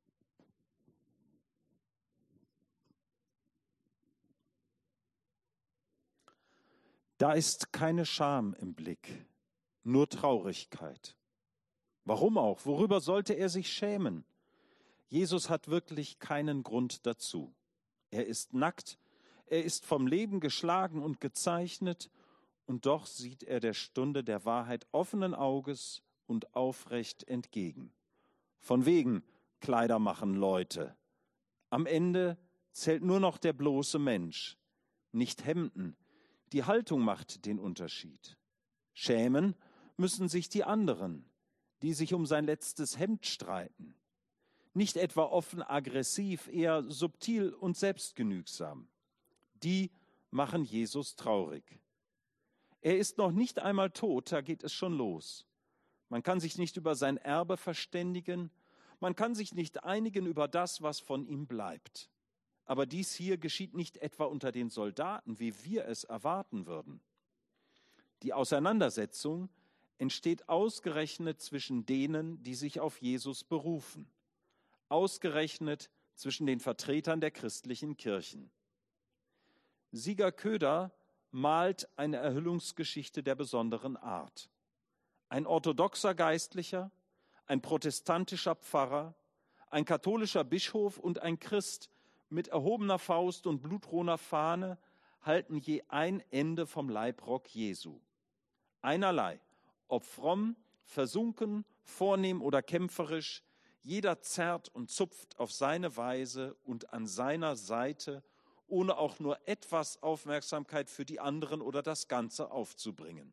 Da ist keine Scham im Blick, nur Traurigkeit. Warum auch? Worüber sollte er sich schämen? Jesus hat wirklich keinen Grund dazu. Er ist nackt, er ist vom Leben geschlagen und gezeichnet, und doch sieht er der Stunde der Wahrheit offenen Auges und aufrecht entgegen. Von wegen Kleider machen Leute. Am Ende zählt nur noch der bloße Mensch, nicht Hemden. Die Haltung macht den Unterschied. Schämen müssen sich die anderen, die sich um sein letztes Hemd streiten. Nicht etwa offen aggressiv, eher subtil und selbstgenügsam. Die machen Jesus traurig. Er ist noch nicht einmal tot, da geht es schon los. Man kann sich nicht über sein Erbe verständigen, man kann sich nicht einigen über das, was von ihm bleibt. Aber dies hier geschieht nicht etwa unter den Soldaten, wie wir es erwarten würden. Die Auseinandersetzung entsteht ausgerechnet zwischen denen, die sich auf Jesus berufen. Ausgerechnet zwischen den Vertretern der christlichen Kirchen. Sieger Köder malt eine Erhüllungsgeschichte der besonderen Art. Ein orthodoxer Geistlicher, ein protestantischer Pfarrer, ein katholischer Bischof und ein Christ mit erhobener Faust und blutroter Fahne halten je ein Ende vom Leibrock Jesu. Einerlei, ob fromm, versunken, vornehm oder kämpferisch, jeder zerrt und zupft auf seine Weise und an seiner Seite, ohne auch nur etwas Aufmerksamkeit für die anderen oder das Ganze aufzubringen.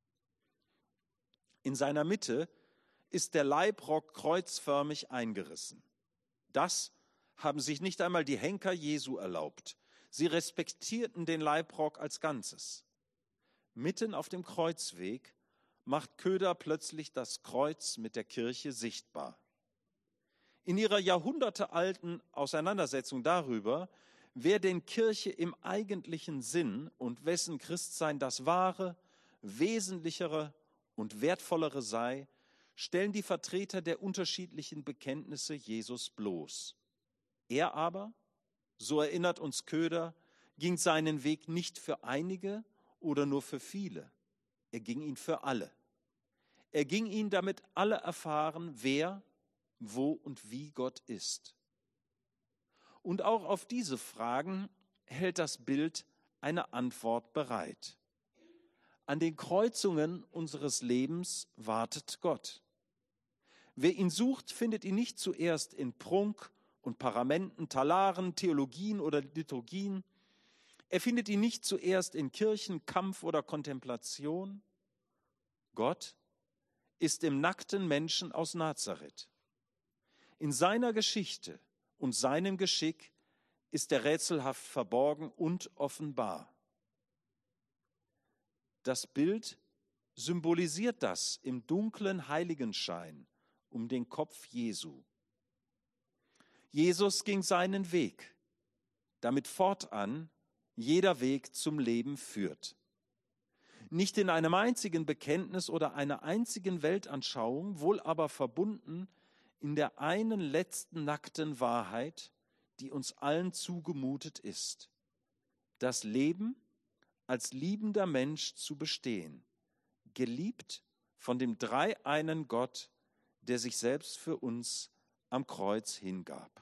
In seiner Mitte ist der Leibrock kreuzförmig eingerissen. Das haben sich nicht einmal die Henker Jesu erlaubt. Sie respektierten den Leibrock als Ganzes. Mitten auf dem Kreuzweg macht Köder plötzlich das Kreuz mit der Kirche sichtbar. In ihrer jahrhundertealten Auseinandersetzung darüber, wer denn Kirche im eigentlichen Sinn und wessen Christsein das wahre, wesentlichere und wertvollere sei, stellen die Vertreter der unterschiedlichen Bekenntnisse Jesus bloß. Er aber, so erinnert uns Köder, ging seinen Weg nicht für einige oder nur für viele. Er ging ihn für alle. Er ging ihn, damit alle erfahren, wer, wo und wie Gott ist. Und auch auf diese Fragen hält das Bild eine Antwort bereit. An den Kreuzungen unseres Lebens wartet Gott. Wer ihn sucht, findet ihn nicht zuerst in Prunk und Paramenten, Talaren, Theologien oder Liturgien. Er findet ihn nicht zuerst in Kirchen, Kampf oder Kontemplation. Gott ist im nackten Menschen aus Nazareth. In seiner Geschichte und seinem Geschick ist er rätselhaft verborgen und offenbar. Das Bild symbolisiert das im dunklen Heiligenschein um den Kopf Jesu. Jesus ging seinen Weg, damit fortan jeder Weg zum Leben führt. Nicht in einem einzigen Bekenntnis oder einer einzigen Weltanschauung, wohl aber verbunden in der einen letzten nackten Wahrheit, die uns allen zugemutet ist: das Leben als liebender Mensch zu bestehen, geliebt von dem dreieinen Gott, der sich selbst für uns am Kreuz hingab.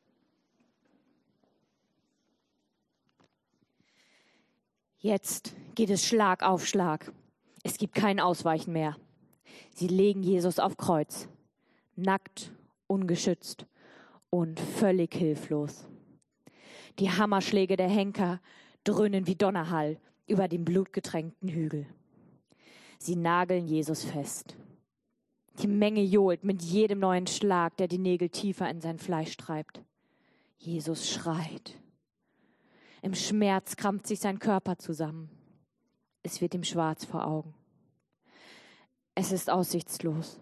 Jetzt geht es Schlag auf Schlag. Es gibt kein Ausweichen mehr. Sie legen Jesus auf Kreuz, nackt, ungeschützt und völlig hilflos. Die Hammerschläge der Henker dröhnen wie Donnerhall über den blutgetränkten Hügel. Sie nageln Jesus fest. Die Menge johlt mit jedem neuen Schlag, der die Nägel tiefer in sein Fleisch treibt. Jesus schreit. Im Schmerz krampft sich sein Körper zusammen. Es wird ihm schwarz vor Augen. Es ist aussichtslos.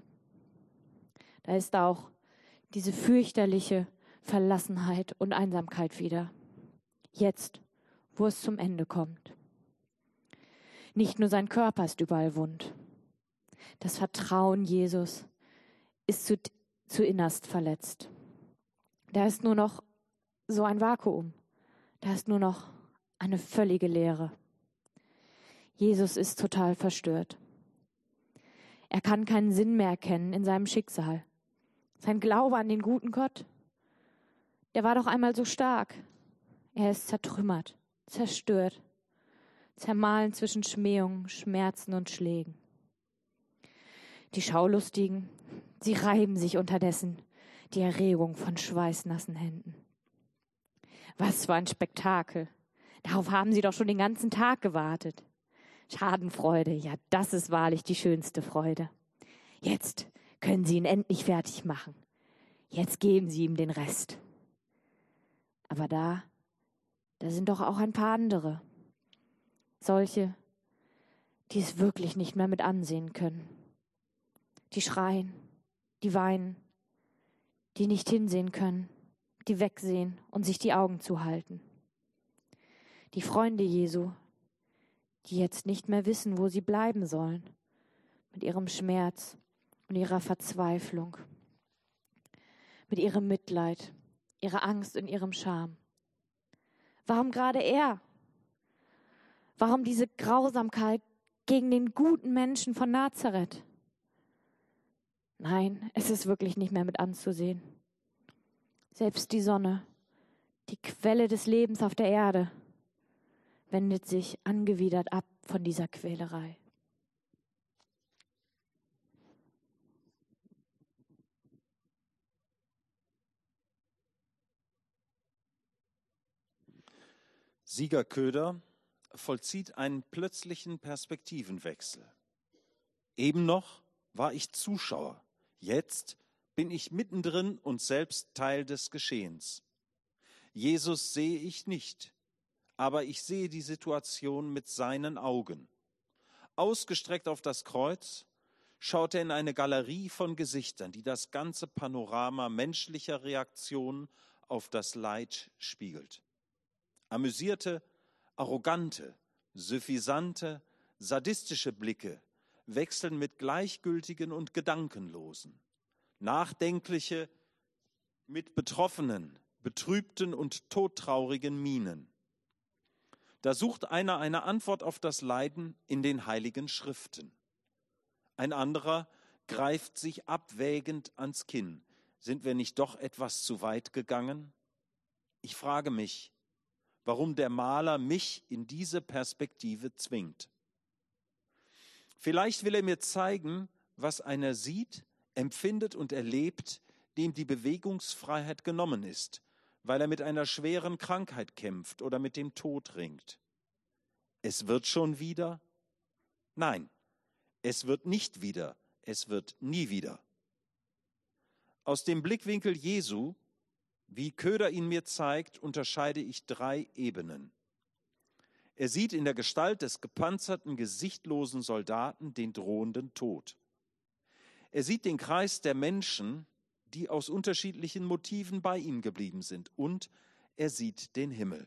Da ist auch diese fürchterliche Verlassenheit und Einsamkeit wieder. Jetzt, wo es zum Ende kommt. Nicht nur sein Körper ist überall wund. Das Vertrauen Jesus ist zu, zu innerst verletzt. Da ist nur noch so ein Vakuum. Da ist nur noch eine völlige Leere. Jesus ist total verstört. Er kann keinen Sinn mehr erkennen in seinem Schicksal. Sein Glaube an den guten Gott, der war doch einmal so stark. Er ist zertrümmert, zerstört, zermahlen zwischen Schmähungen, Schmerzen und Schlägen. Die Schaulustigen, sie reiben sich unterdessen die Erregung von schweißnassen Händen. Was für ein Spektakel. Darauf haben sie doch schon den ganzen Tag gewartet. Schadenfreude, ja, das ist wahrlich die schönste Freude. Jetzt können sie ihn endlich fertig machen. Jetzt geben sie ihm den Rest. Aber da, da sind doch auch ein paar andere. Solche, die es wirklich nicht mehr mit ansehen können. Die schreien, die weinen, die nicht hinsehen können, die wegsehen und sich die Augen zuhalten. Die Freunde Jesu, die jetzt nicht mehr wissen, wo sie bleiben sollen, mit ihrem Schmerz und ihrer Verzweiflung, mit ihrem Mitleid, ihrer Angst und ihrem Scham. Warum gerade er? Warum diese Grausamkeit gegen den guten Menschen von Nazareth? Nein, es ist wirklich nicht mehr mit anzusehen. Selbst die Sonne, die Quelle des Lebens auf der Erde, wendet sich angewidert ab von dieser Quälerei. Sieger Köder vollzieht einen plötzlichen Perspektivenwechsel. Eben noch war ich Zuschauer, jetzt bin ich mittendrin und selbst Teil des Geschehens. Jesus sehe ich nicht, aber ich sehe die Situation mit seinen Augen. Ausgestreckt auf das Kreuz schaut er in eine Galerie von Gesichtern, die das ganze Panorama menschlicher Reaktionen auf das Leid spiegelt. Amüsierte, arrogante, suffisante, sadistische Blicke wechseln mit gleichgültigen und gedankenlosen. Nachdenkliche mit betroffenen, betrübten und todtraurigen Mienen. Da sucht einer eine Antwort auf das Leiden in den heiligen Schriften. Ein anderer greift sich abwägend ans Kinn. Sind wir nicht doch etwas zu weit gegangen? Ich frage mich, warum der Maler mich in diese Perspektive zwingt. Vielleicht will er mir zeigen, was einer sieht, empfindet und erlebt, dem die Bewegungsfreiheit genommen ist, weil er mit einer schweren Krankheit kämpft oder mit dem Tod ringt. Es wird schon wieder? Nein, es wird nicht wieder, es wird nie wieder. Aus dem Blickwinkel Jesu, wie Köder ihn mir zeigt, unterscheide ich drei Ebenen. Er sieht in der Gestalt des gepanzerten, gesichtlosen Soldaten den drohenden Tod. Er sieht den Kreis der Menschen, die aus unterschiedlichen Motiven bei ihm geblieben sind, und er sieht den Himmel.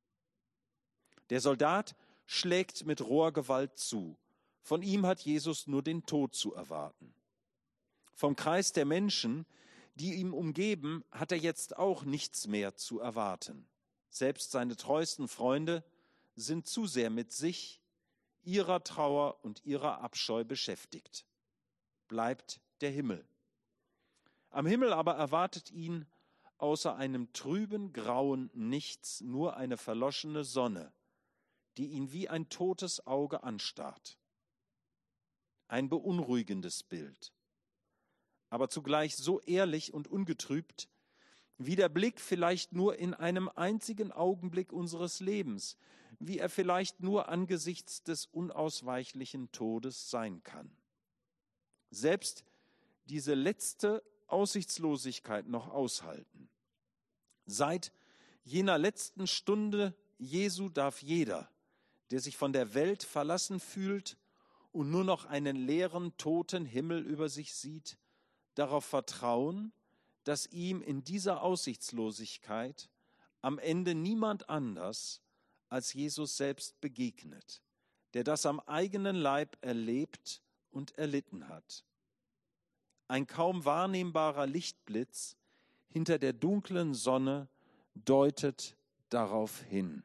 Der Soldat schlägt mit roher Gewalt zu. Von ihm hat Jesus nur den Tod zu erwarten. Vom Kreis der Menschen, die ihn umgeben, hat er jetzt auch nichts mehr zu erwarten. Selbst seine treuesten Freunde sind zu sehr mit sich, ihrer Trauer und ihrer Abscheu beschäftigt. Bleibt der Himmel. Am Himmel aber erwartet ihn außer einem trüben, grauen Nichts nur eine verloschene Sonne, die ihn wie ein totes Auge anstarrt. Ein beunruhigendes Bild, aber zugleich so ehrlich und ungetrübt, wie der Blick vielleicht nur in einem einzigen Augenblick unseres Lebens, wie er vielleicht nur angesichts des unausweichlichen Todes sein kann. Selbst diese letzte Aussichtslosigkeit noch aushalten. Seit jener letzten Stunde Jesu darf jeder, der sich von der Welt verlassen fühlt und nur noch einen leeren, toten Himmel über sich sieht, darauf vertrauen, dass ihm in dieser Aussichtslosigkeit am Ende niemand anders als Jesus selbst begegnet, der das am eigenen Leib erlebt und erlitten hat. Ein kaum wahrnehmbarer Lichtblitz hinter der dunklen Sonne deutet darauf hin.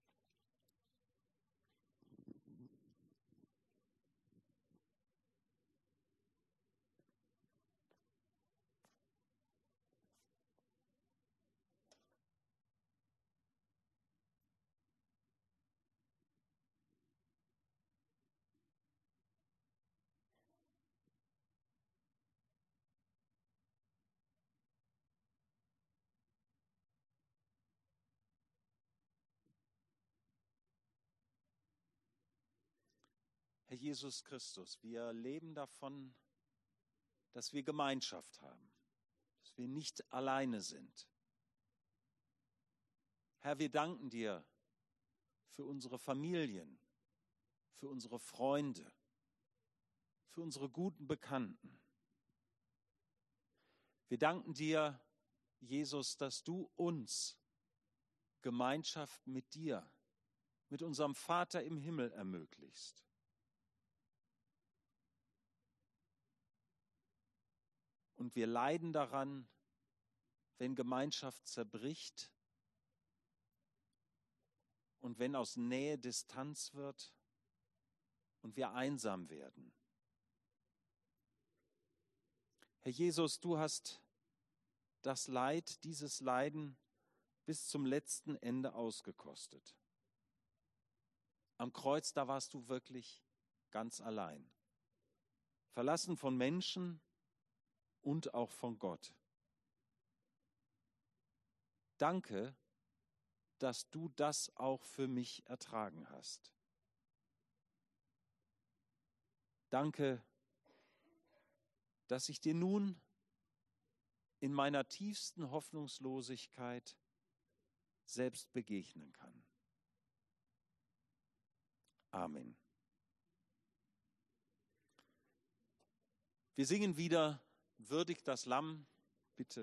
Herr Jesus Christus, wir leben davon, dass wir Gemeinschaft haben, dass wir nicht alleine sind. Herr, wir danken dir für unsere Familien, für unsere Freunde, für unsere guten Bekannten. Wir danken dir, Jesus, dass du uns Gemeinschaft mit dir, mit unserem Vater im Himmel ermöglichst. Und wir leiden daran, wenn Gemeinschaft zerbricht und wenn aus Nähe Distanz wird und wir einsam werden. Herr Jesus, du hast das Leid, dieses Leiden bis zum letzten Ende ausgekostet. Am Kreuz, da warst du wirklich ganz allein. Verlassen von Menschen und auch von Gott. Danke, dass du das auch für mich ertragen hast. Danke, dass ich dir nun in meiner tiefsten Hoffnungslosigkeit selbst begegnen kann. Amen. Wir singen wieder Würdigt das Lamm, bitte.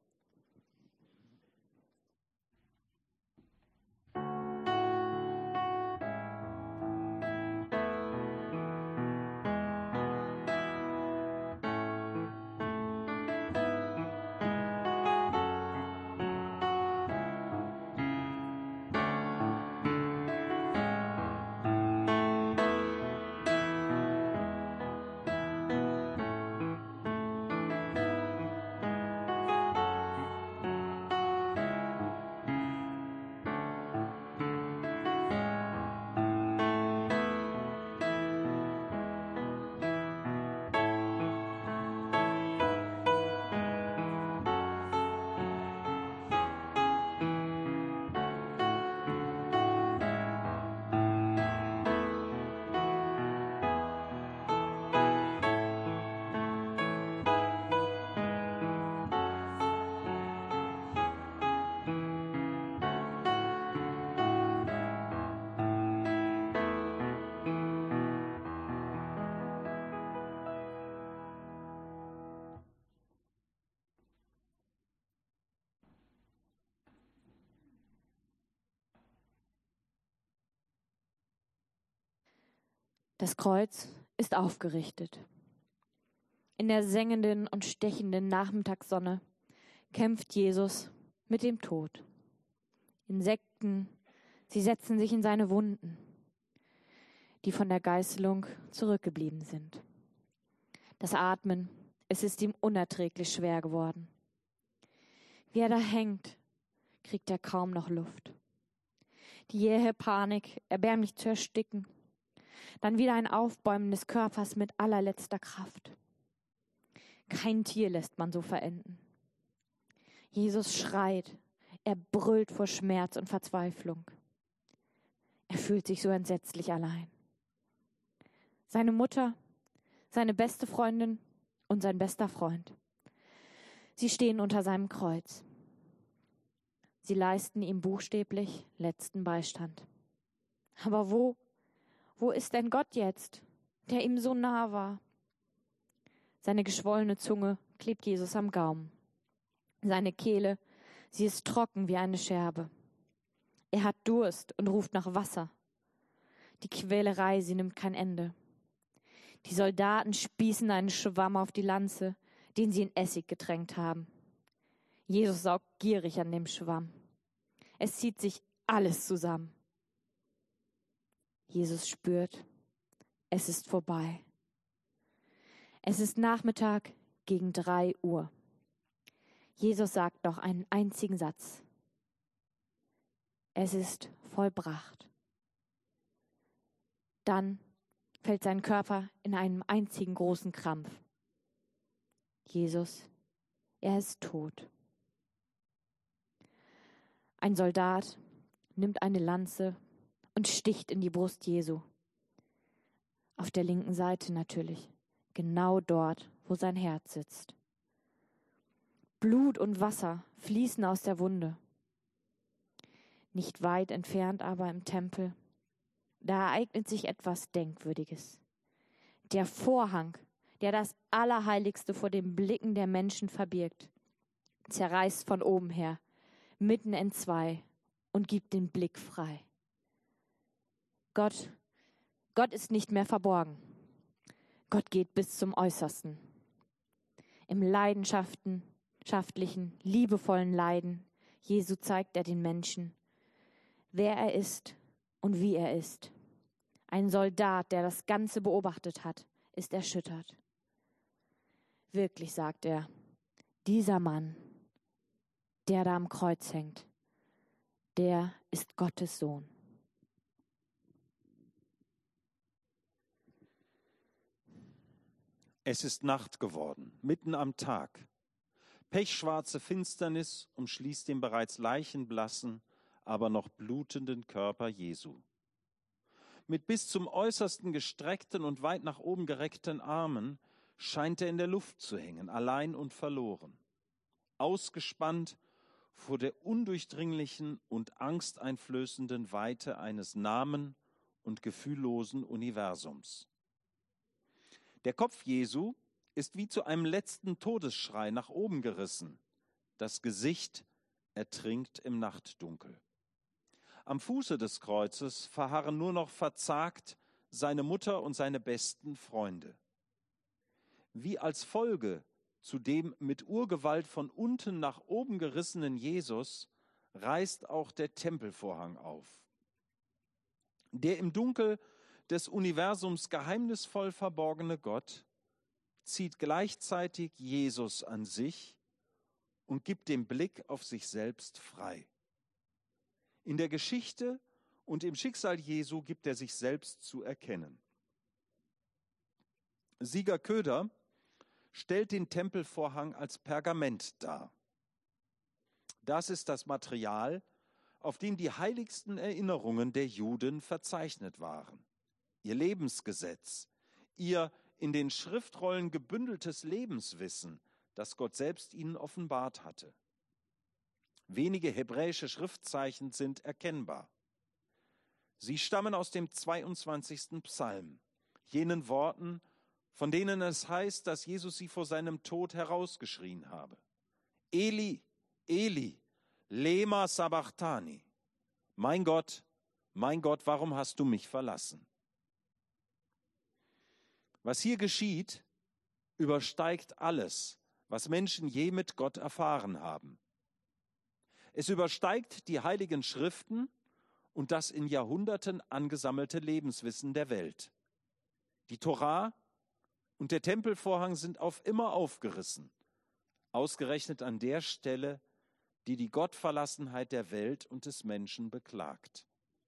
Das Kreuz ist aufgerichtet. In der sengenden und stechenden Nachmittagssonne kämpft Jesus mit dem Tod. Insekten, sie setzen sich in seine Wunden, die von der Geißelung zurückgeblieben sind. Das Atmen, es ist ihm unerträglich schwer geworden. Wie er da hängt, kriegt er kaum noch Luft. die jähe Panik, erbärmlich zu ersticken. Dann wieder ein Aufbäumen des Körpers mit allerletzter Kraft. Kein Tier lässt man so verenden. Jesus schreit, er brüllt vor Schmerz und Verzweiflung. Er fühlt sich so entsetzlich allein. Seine Mutter, seine beste Freundin und sein bester Freund. Sie stehen unter seinem Kreuz. Sie leisten ihm buchstäblich letzten Beistand. Aber wo, wo ist denn Gott jetzt, der ihm so nah war? Seine geschwollene Zunge klebt Jesus am Gaumen. Seine Kehle, sie ist trocken wie eine Scherbe. Er hat Durst und ruft nach Wasser. Die Quälerei, sie nimmt kein Ende. Die Soldaten spießen einen Schwamm auf die Lanze, den sie in Essig getränkt haben. Jesus saugt gierig an dem Schwamm. Es zieht sich alles zusammen. Jesus spürt, es ist vorbei. Es ist Nachmittag gegen drei Uhr. Jesus sagt noch einen einzigen Satz. Es ist vollbracht. Dann fällt sein Körper in einem einzigen großen Krampf. Jesus, er ist tot. Ein Soldat nimmt eine Lanze und sticht in die Brust Jesu. Auf der linken Seite natürlich, genau dort, wo sein Herz sitzt. Blut und Wasser fließen aus der Wunde. Nicht weit entfernt aber im Tempel, da ereignet sich etwas Denkwürdiges. Der Vorhang, der das Allerheiligste vor den Blicken der Menschen verbirgt, zerreißt von oben her, mitten entzwei und gibt den Blick frei. Gott, Gott ist nicht mehr verborgen. Gott geht bis zum Äußersten. Im leidenschaftlichen, liebevollen Leiden Jesu zeigt er den Menschen, wer er ist und wie er ist. Ein Soldat, der das Ganze beobachtet hat, ist erschüttert. Wirklich, sagt er, dieser Mann, der da am Kreuz hängt, der ist Gottes Sohn. Es ist Nacht geworden, mitten am Tag. Pechschwarze Finsternis umschließt den bereits leichenblassen, aber noch blutenden Körper Jesu. Mit bis zum Äußersten gestreckten und weit nach oben gereckten Armen scheint er in der Luft zu hängen, allein und verloren. Ausgespannt vor der undurchdringlichen und angsteinflößenden Weite eines namen- und gefühllosen Universums. Der Kopf Jesu ist wie zu einem letzten Todesschrei nach oben gerissen. Das Gesicht ertrinkt im Nachtdunkel. Am Fuße des Kreuzes verharren nur noch verzagt seine Mutter und seine besten Freunde. Wie als Folge zu dem mit Urgewalt von unten nach oben gerissenen Jesus reißt auch der Tempelvorhang auf. Der im Dunkel des Universums geheimnisvoll verborgene Gott zieht gleichzeitig Jesus an sich und gibt den Blick auf sich selbst frei. In der Geschichte und im Schicksal Jesu gibt er sich selbst zu erkennen. Sieger Köder stellt den Tempelvorhang als Pergament dar. Das ist das Material, auf dem die heiligsten Erinnerungen der Juden verzeichnet waren. Ihr Lebensgesetz, ihr in den Schriftrollen gebündeltes Lebenswissen, das Gott selbst ihnen offenbart hatte. Wenige hebräische Schriftzeichen sind erkennbar. Sie stammen aus dem zweiundzwanzigsten Psalm, jenen Worten, von denen es heißt, dass Jesus sie vor seinem Tod herausgeschrien habe. Eli, Eli, lema sabachthani. Mein Gott, mein Gott, warum hast du mich verlassen? Was hier geschieht, übersteigt alles, was Menschen je mit Gott erfahren haben. Es übersteigt die heiligen Schriften und das in Jahrhunderten angesammelte Lebenswissen der Welt. Die Torah und der Tempelvorhang sind auf immer aufgerissen, ausgerechnet an der Stelle, die die Gottverlassenheit der Welt und des Menschen beklagt.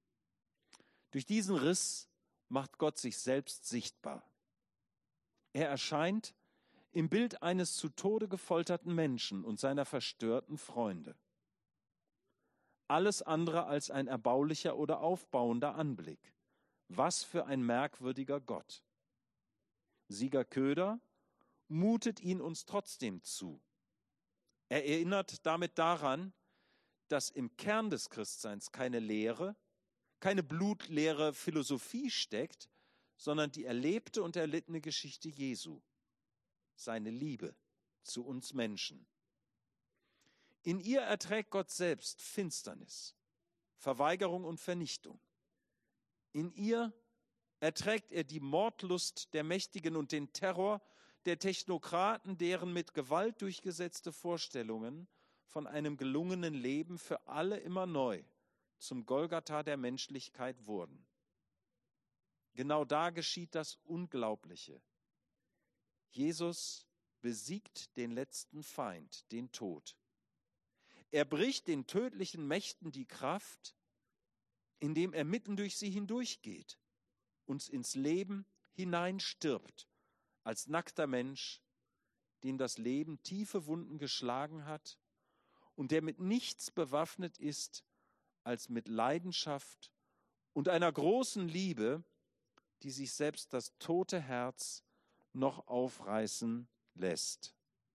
Durch diesen Riss macht Gott sich selbst sichtbar. Er erscheint im Bild eines zu Tode gefolterten Menschen und seiner verstörten Freunde. Alles andere als ein erbaulicher oder aufbauender Anblick. Was für ein merkwürdiger Gott. Sieger Köder mutet ihn uns trotzdem zu. Er erinnert damit daran, dass im Kern des Christseins keine Lehre, keine blutleere Philosophie steckt, sondern die erlebte und erlittene Geschichte Jesu, seine Liebe zu uns Menschen. In ihr erträgt Gott selbst Finsternis, Verweigerung und Vernichtung. In ihr erträgt er die Mordlust der Mächtigen und den Terror der Technokraten, deren mit Gewalt durchgesetzte Vorstellungen von einem gelungenen Leben für alle immer neu zum Golgatha der Menschlichkeit wurden. Genau da geschieht das Unglaubliche. Jesus besiegt den letzten Feind, den Tod. Er bricht den tödlichen Mächten die Kraft, indem er mitten durch sie hindurchgeht, uns ins Leben hineinstirbt, als nackter Mensch, den das Leben tiefe Wunden geschlagen hat und der mit nichts bewaffnet ist, als mit Leidenschaft und einer großen Liebe, die sich selbst das tote Herz noch aufreißen lässt.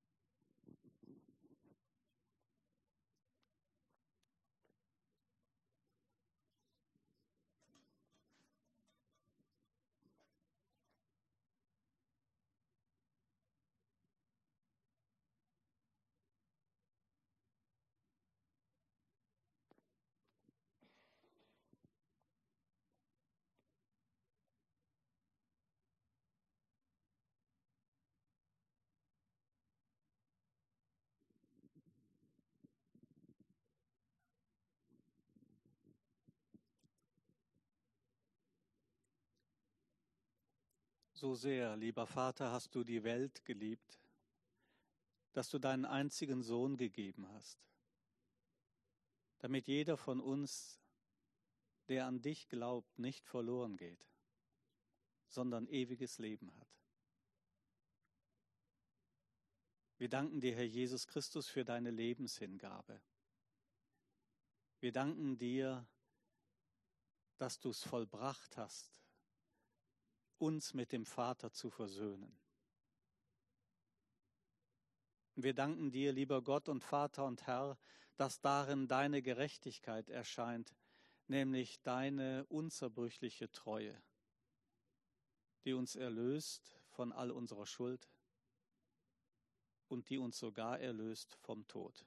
So sehr, lieber Vater, hast du die Welt geliebt, dass du deinen einzigen Sohn gegeben hast, damit jeder von uns, der an dich glaubt, nicht verloren geht, sondern ewiges Leben hat. Wir danken dir, Herr Jesus Christus, für deine Lebenshingabe. Wir danken dir, dass du es vollbracht hast, uns mit dem Vater zu versöhnen. Wir danken dir, lieber Gott und Vater und Herr, dass darin deine Gerechtigkeit erscheint, nämlich deine unzerbrüchliche Treue, die uns erlöst von all unserer Schuld und die uns sogar erlöst vom Tod.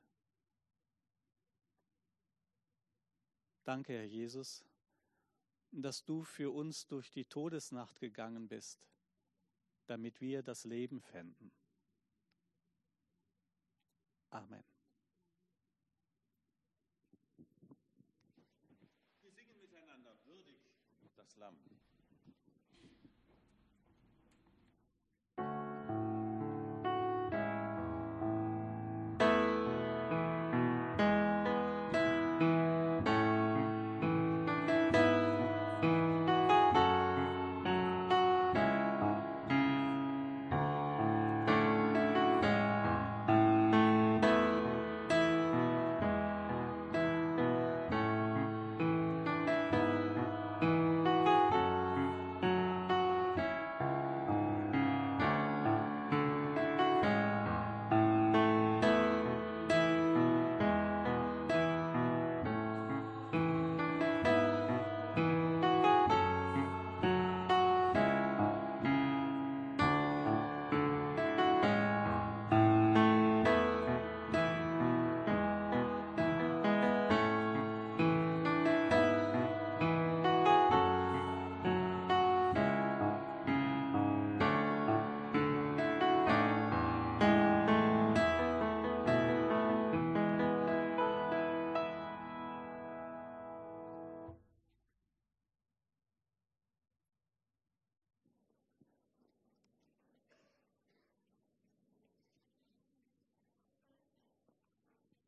Danke, Herr Jesus, dass du für uns durch die Todesnacht gegangen bist, damit wir das Leben fänden. Amen. Wir singen miteinander würdig das Lamm.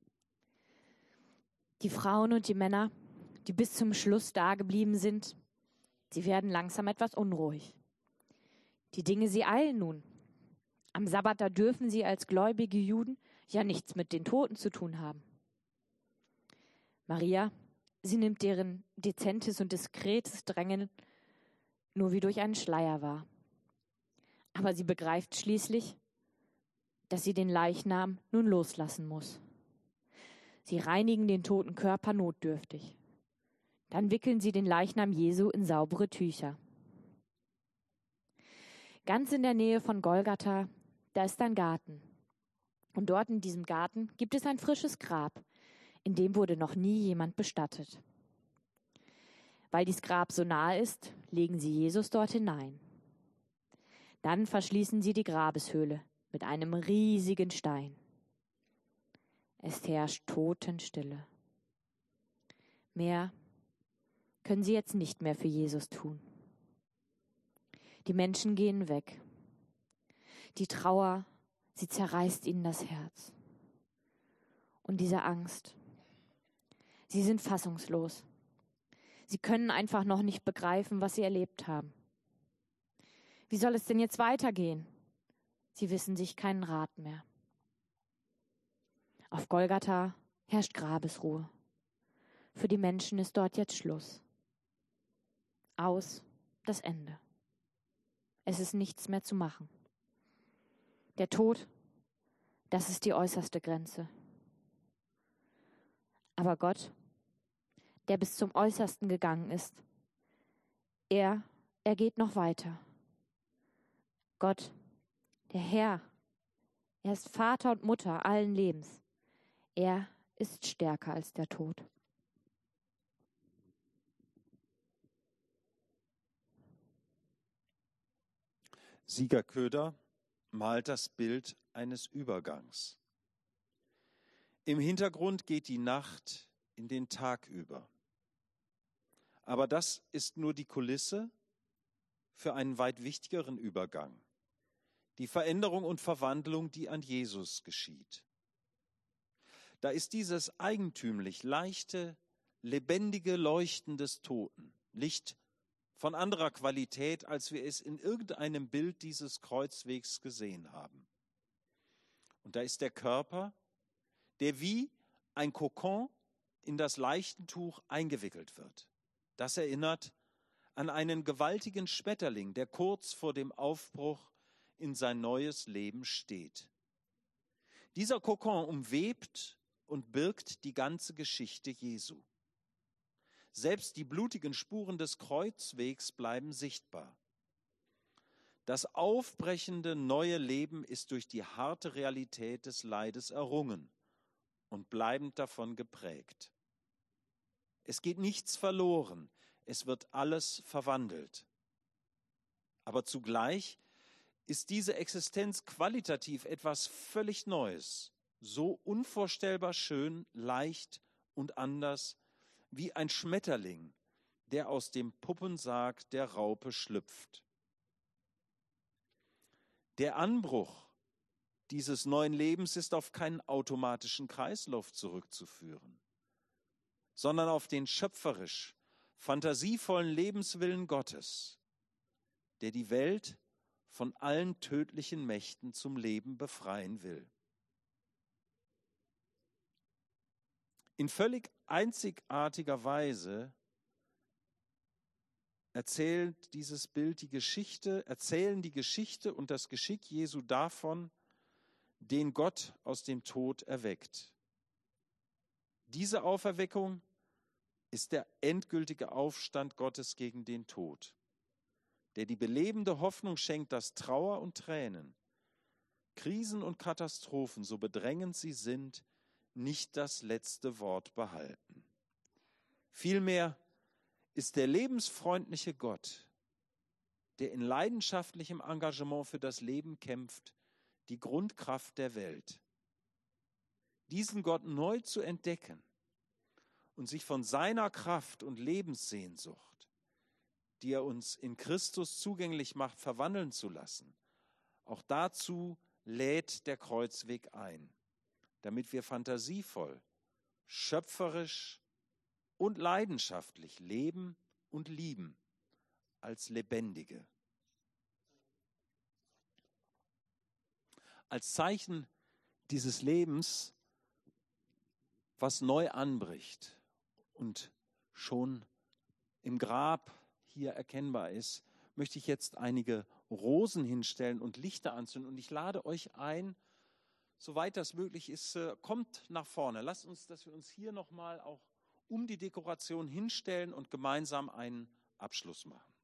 Die Frauen und die Männer, die bis zum Schluss dageblieben sind, Sie werden langsam etwas unruhig. Die Dinge, sie eilen nun. Am Sabbat, da dürfen sie als gläubige Juden ja nichts mit den Toten zu tun haben. Maria, sie nimmt deren dezentes und diskretes Drängen nur wie durch einen Schleier wahr. Aber sie begreift schließlich, dass sie den Leichnam nun loslassen muss. Sie reinigen den toten Körper notdürftig. Dann wickeln sie den Leichnam Jesu in saubere Tücher. Ganz in der Nähe von Golgatha, da ist ein Garten. Und dort in diesem Garten gibt es ein frisches Grab, in dem wurde noch nie jemand bestattet. Weil dies Grab so nahe ist, legen sie Jesus dort hinein. Dann verschließen sie die Grabeshöhle mit einem riesigen Stein. Es herrscht Totenstille. Mehr können sie jetzt nicht mehr für Jesus tun. Die Menschen gehen weg. Die Trauer, sie zerreißt ihnen das Herz. Und diese Angst, sie sind fassungslos. Sie können einfach noch nicht begreifen, was sie erlebt haben. Wie soll es denn jetzt weitergehen? Sie wissen sich keinen Rat mehr. Auf Golgatha herrscht Grabesruhe. Für die Menschen ist dort jetzt Schluss. Aus, das Ende. Es ist nichts mehr zu machen. Der Tod, das ist die äußerste Grenze. Aber Gott, der bis zum Äußersten gegangen ist, er, er geht noch weiter. Gott, der Herr, er ist Vater und Mutter allen Lebens. Er ist stärker als der Tod. Sieger Köder malt das Bild eines Übergangs. Im Hintergrund geht die Nacht in den Tag über. Aber das ist nur die Kulisse für einen weit wichtigeren Übergang. Die Veränderung und Verwandlung, die an Jesus geschieht. Da ist dieses eigentümlich leichte, lebendige Leuchten des Toten, Licht von anderer Qualität, als wir es in irgendeinem Bild dieses Kreuzwegs gesehen haben. Und da ist der Körper, der wie ein Kokon in das Leichentuch eingewickelt wird. Das erinnert an einen gewaltigen Schmetterling, der kurz vor dem Aufbruch in sein neues Leben steht. Dieser Kokon umwebt und birgt die ganze Geschichte Jesu. Selbst die blutigen Spuren des Kreuzwegs bleiben sichtbar. Das aufbrechende neue Leben ist durch die harte Realität des Leides errungen und bleibend davon geprägt. Es geht nichts verloren, es wird alles verwandelt. Aber zugleich ist diese Existenz qualitativ etwas völlig Neues, so unvorstellbar schön, leicht und anders wie ein Schmetterling, der aus dem Puppensarg der Raupe schlüpft. Der Anbruch dieses neuen Lebens ist auf keinen automatischen Kreislauf zurückzuführen, sondern auf den schöpferisch, fantasievollen Lebenswillen Gottes, der die Welt von allen tödlichen Mächten zum Leben befreien will. In völlig einzigartiger Weise erzählt dieses Bild die Geschichte, erzählen die Geschichte und das Geschick Jesu davon, den Gott aus dem Tod erweckt. Diese Auferweckung ist der endgültige Aufstand Gottes gegen den Tod, der die belebende Hoffnung schenkt, dass Trauer und Tränen, Krisen und Katastrophen, so bedrängend sie sind, nicht das letzte Wort behalten. Vielmehr ist der lebensfreundliche Gott, der in leidenschaftlichem Engagement für das Leben kämpft, die Grundkraft der Welt. Diesen Gott neu zu entdecken und sich von seiner Kraft und Lebenssehnsucht, die er uns in Christus zugänglich macht, verwandeln zu lassen, auch dazu lädt der Kreuzweg ein, damit wir fantasievoll, schöpferisch und leidenschaftlich leben und lieben, als lebendige. Als Zeichen dieses Lebens, was neu anbricht und schon im Grab hier erkennbar ist, möchte ich jetzt einige Rosen hinstellen und Lichter anzünden. Und ich lade euch ein, soweit das möglich ist, kommt nach vorne. Lasst uns, dass wir uns hier nochmal auch um die Dekoration hinstellen und gemeinsam einen Abschluss machen.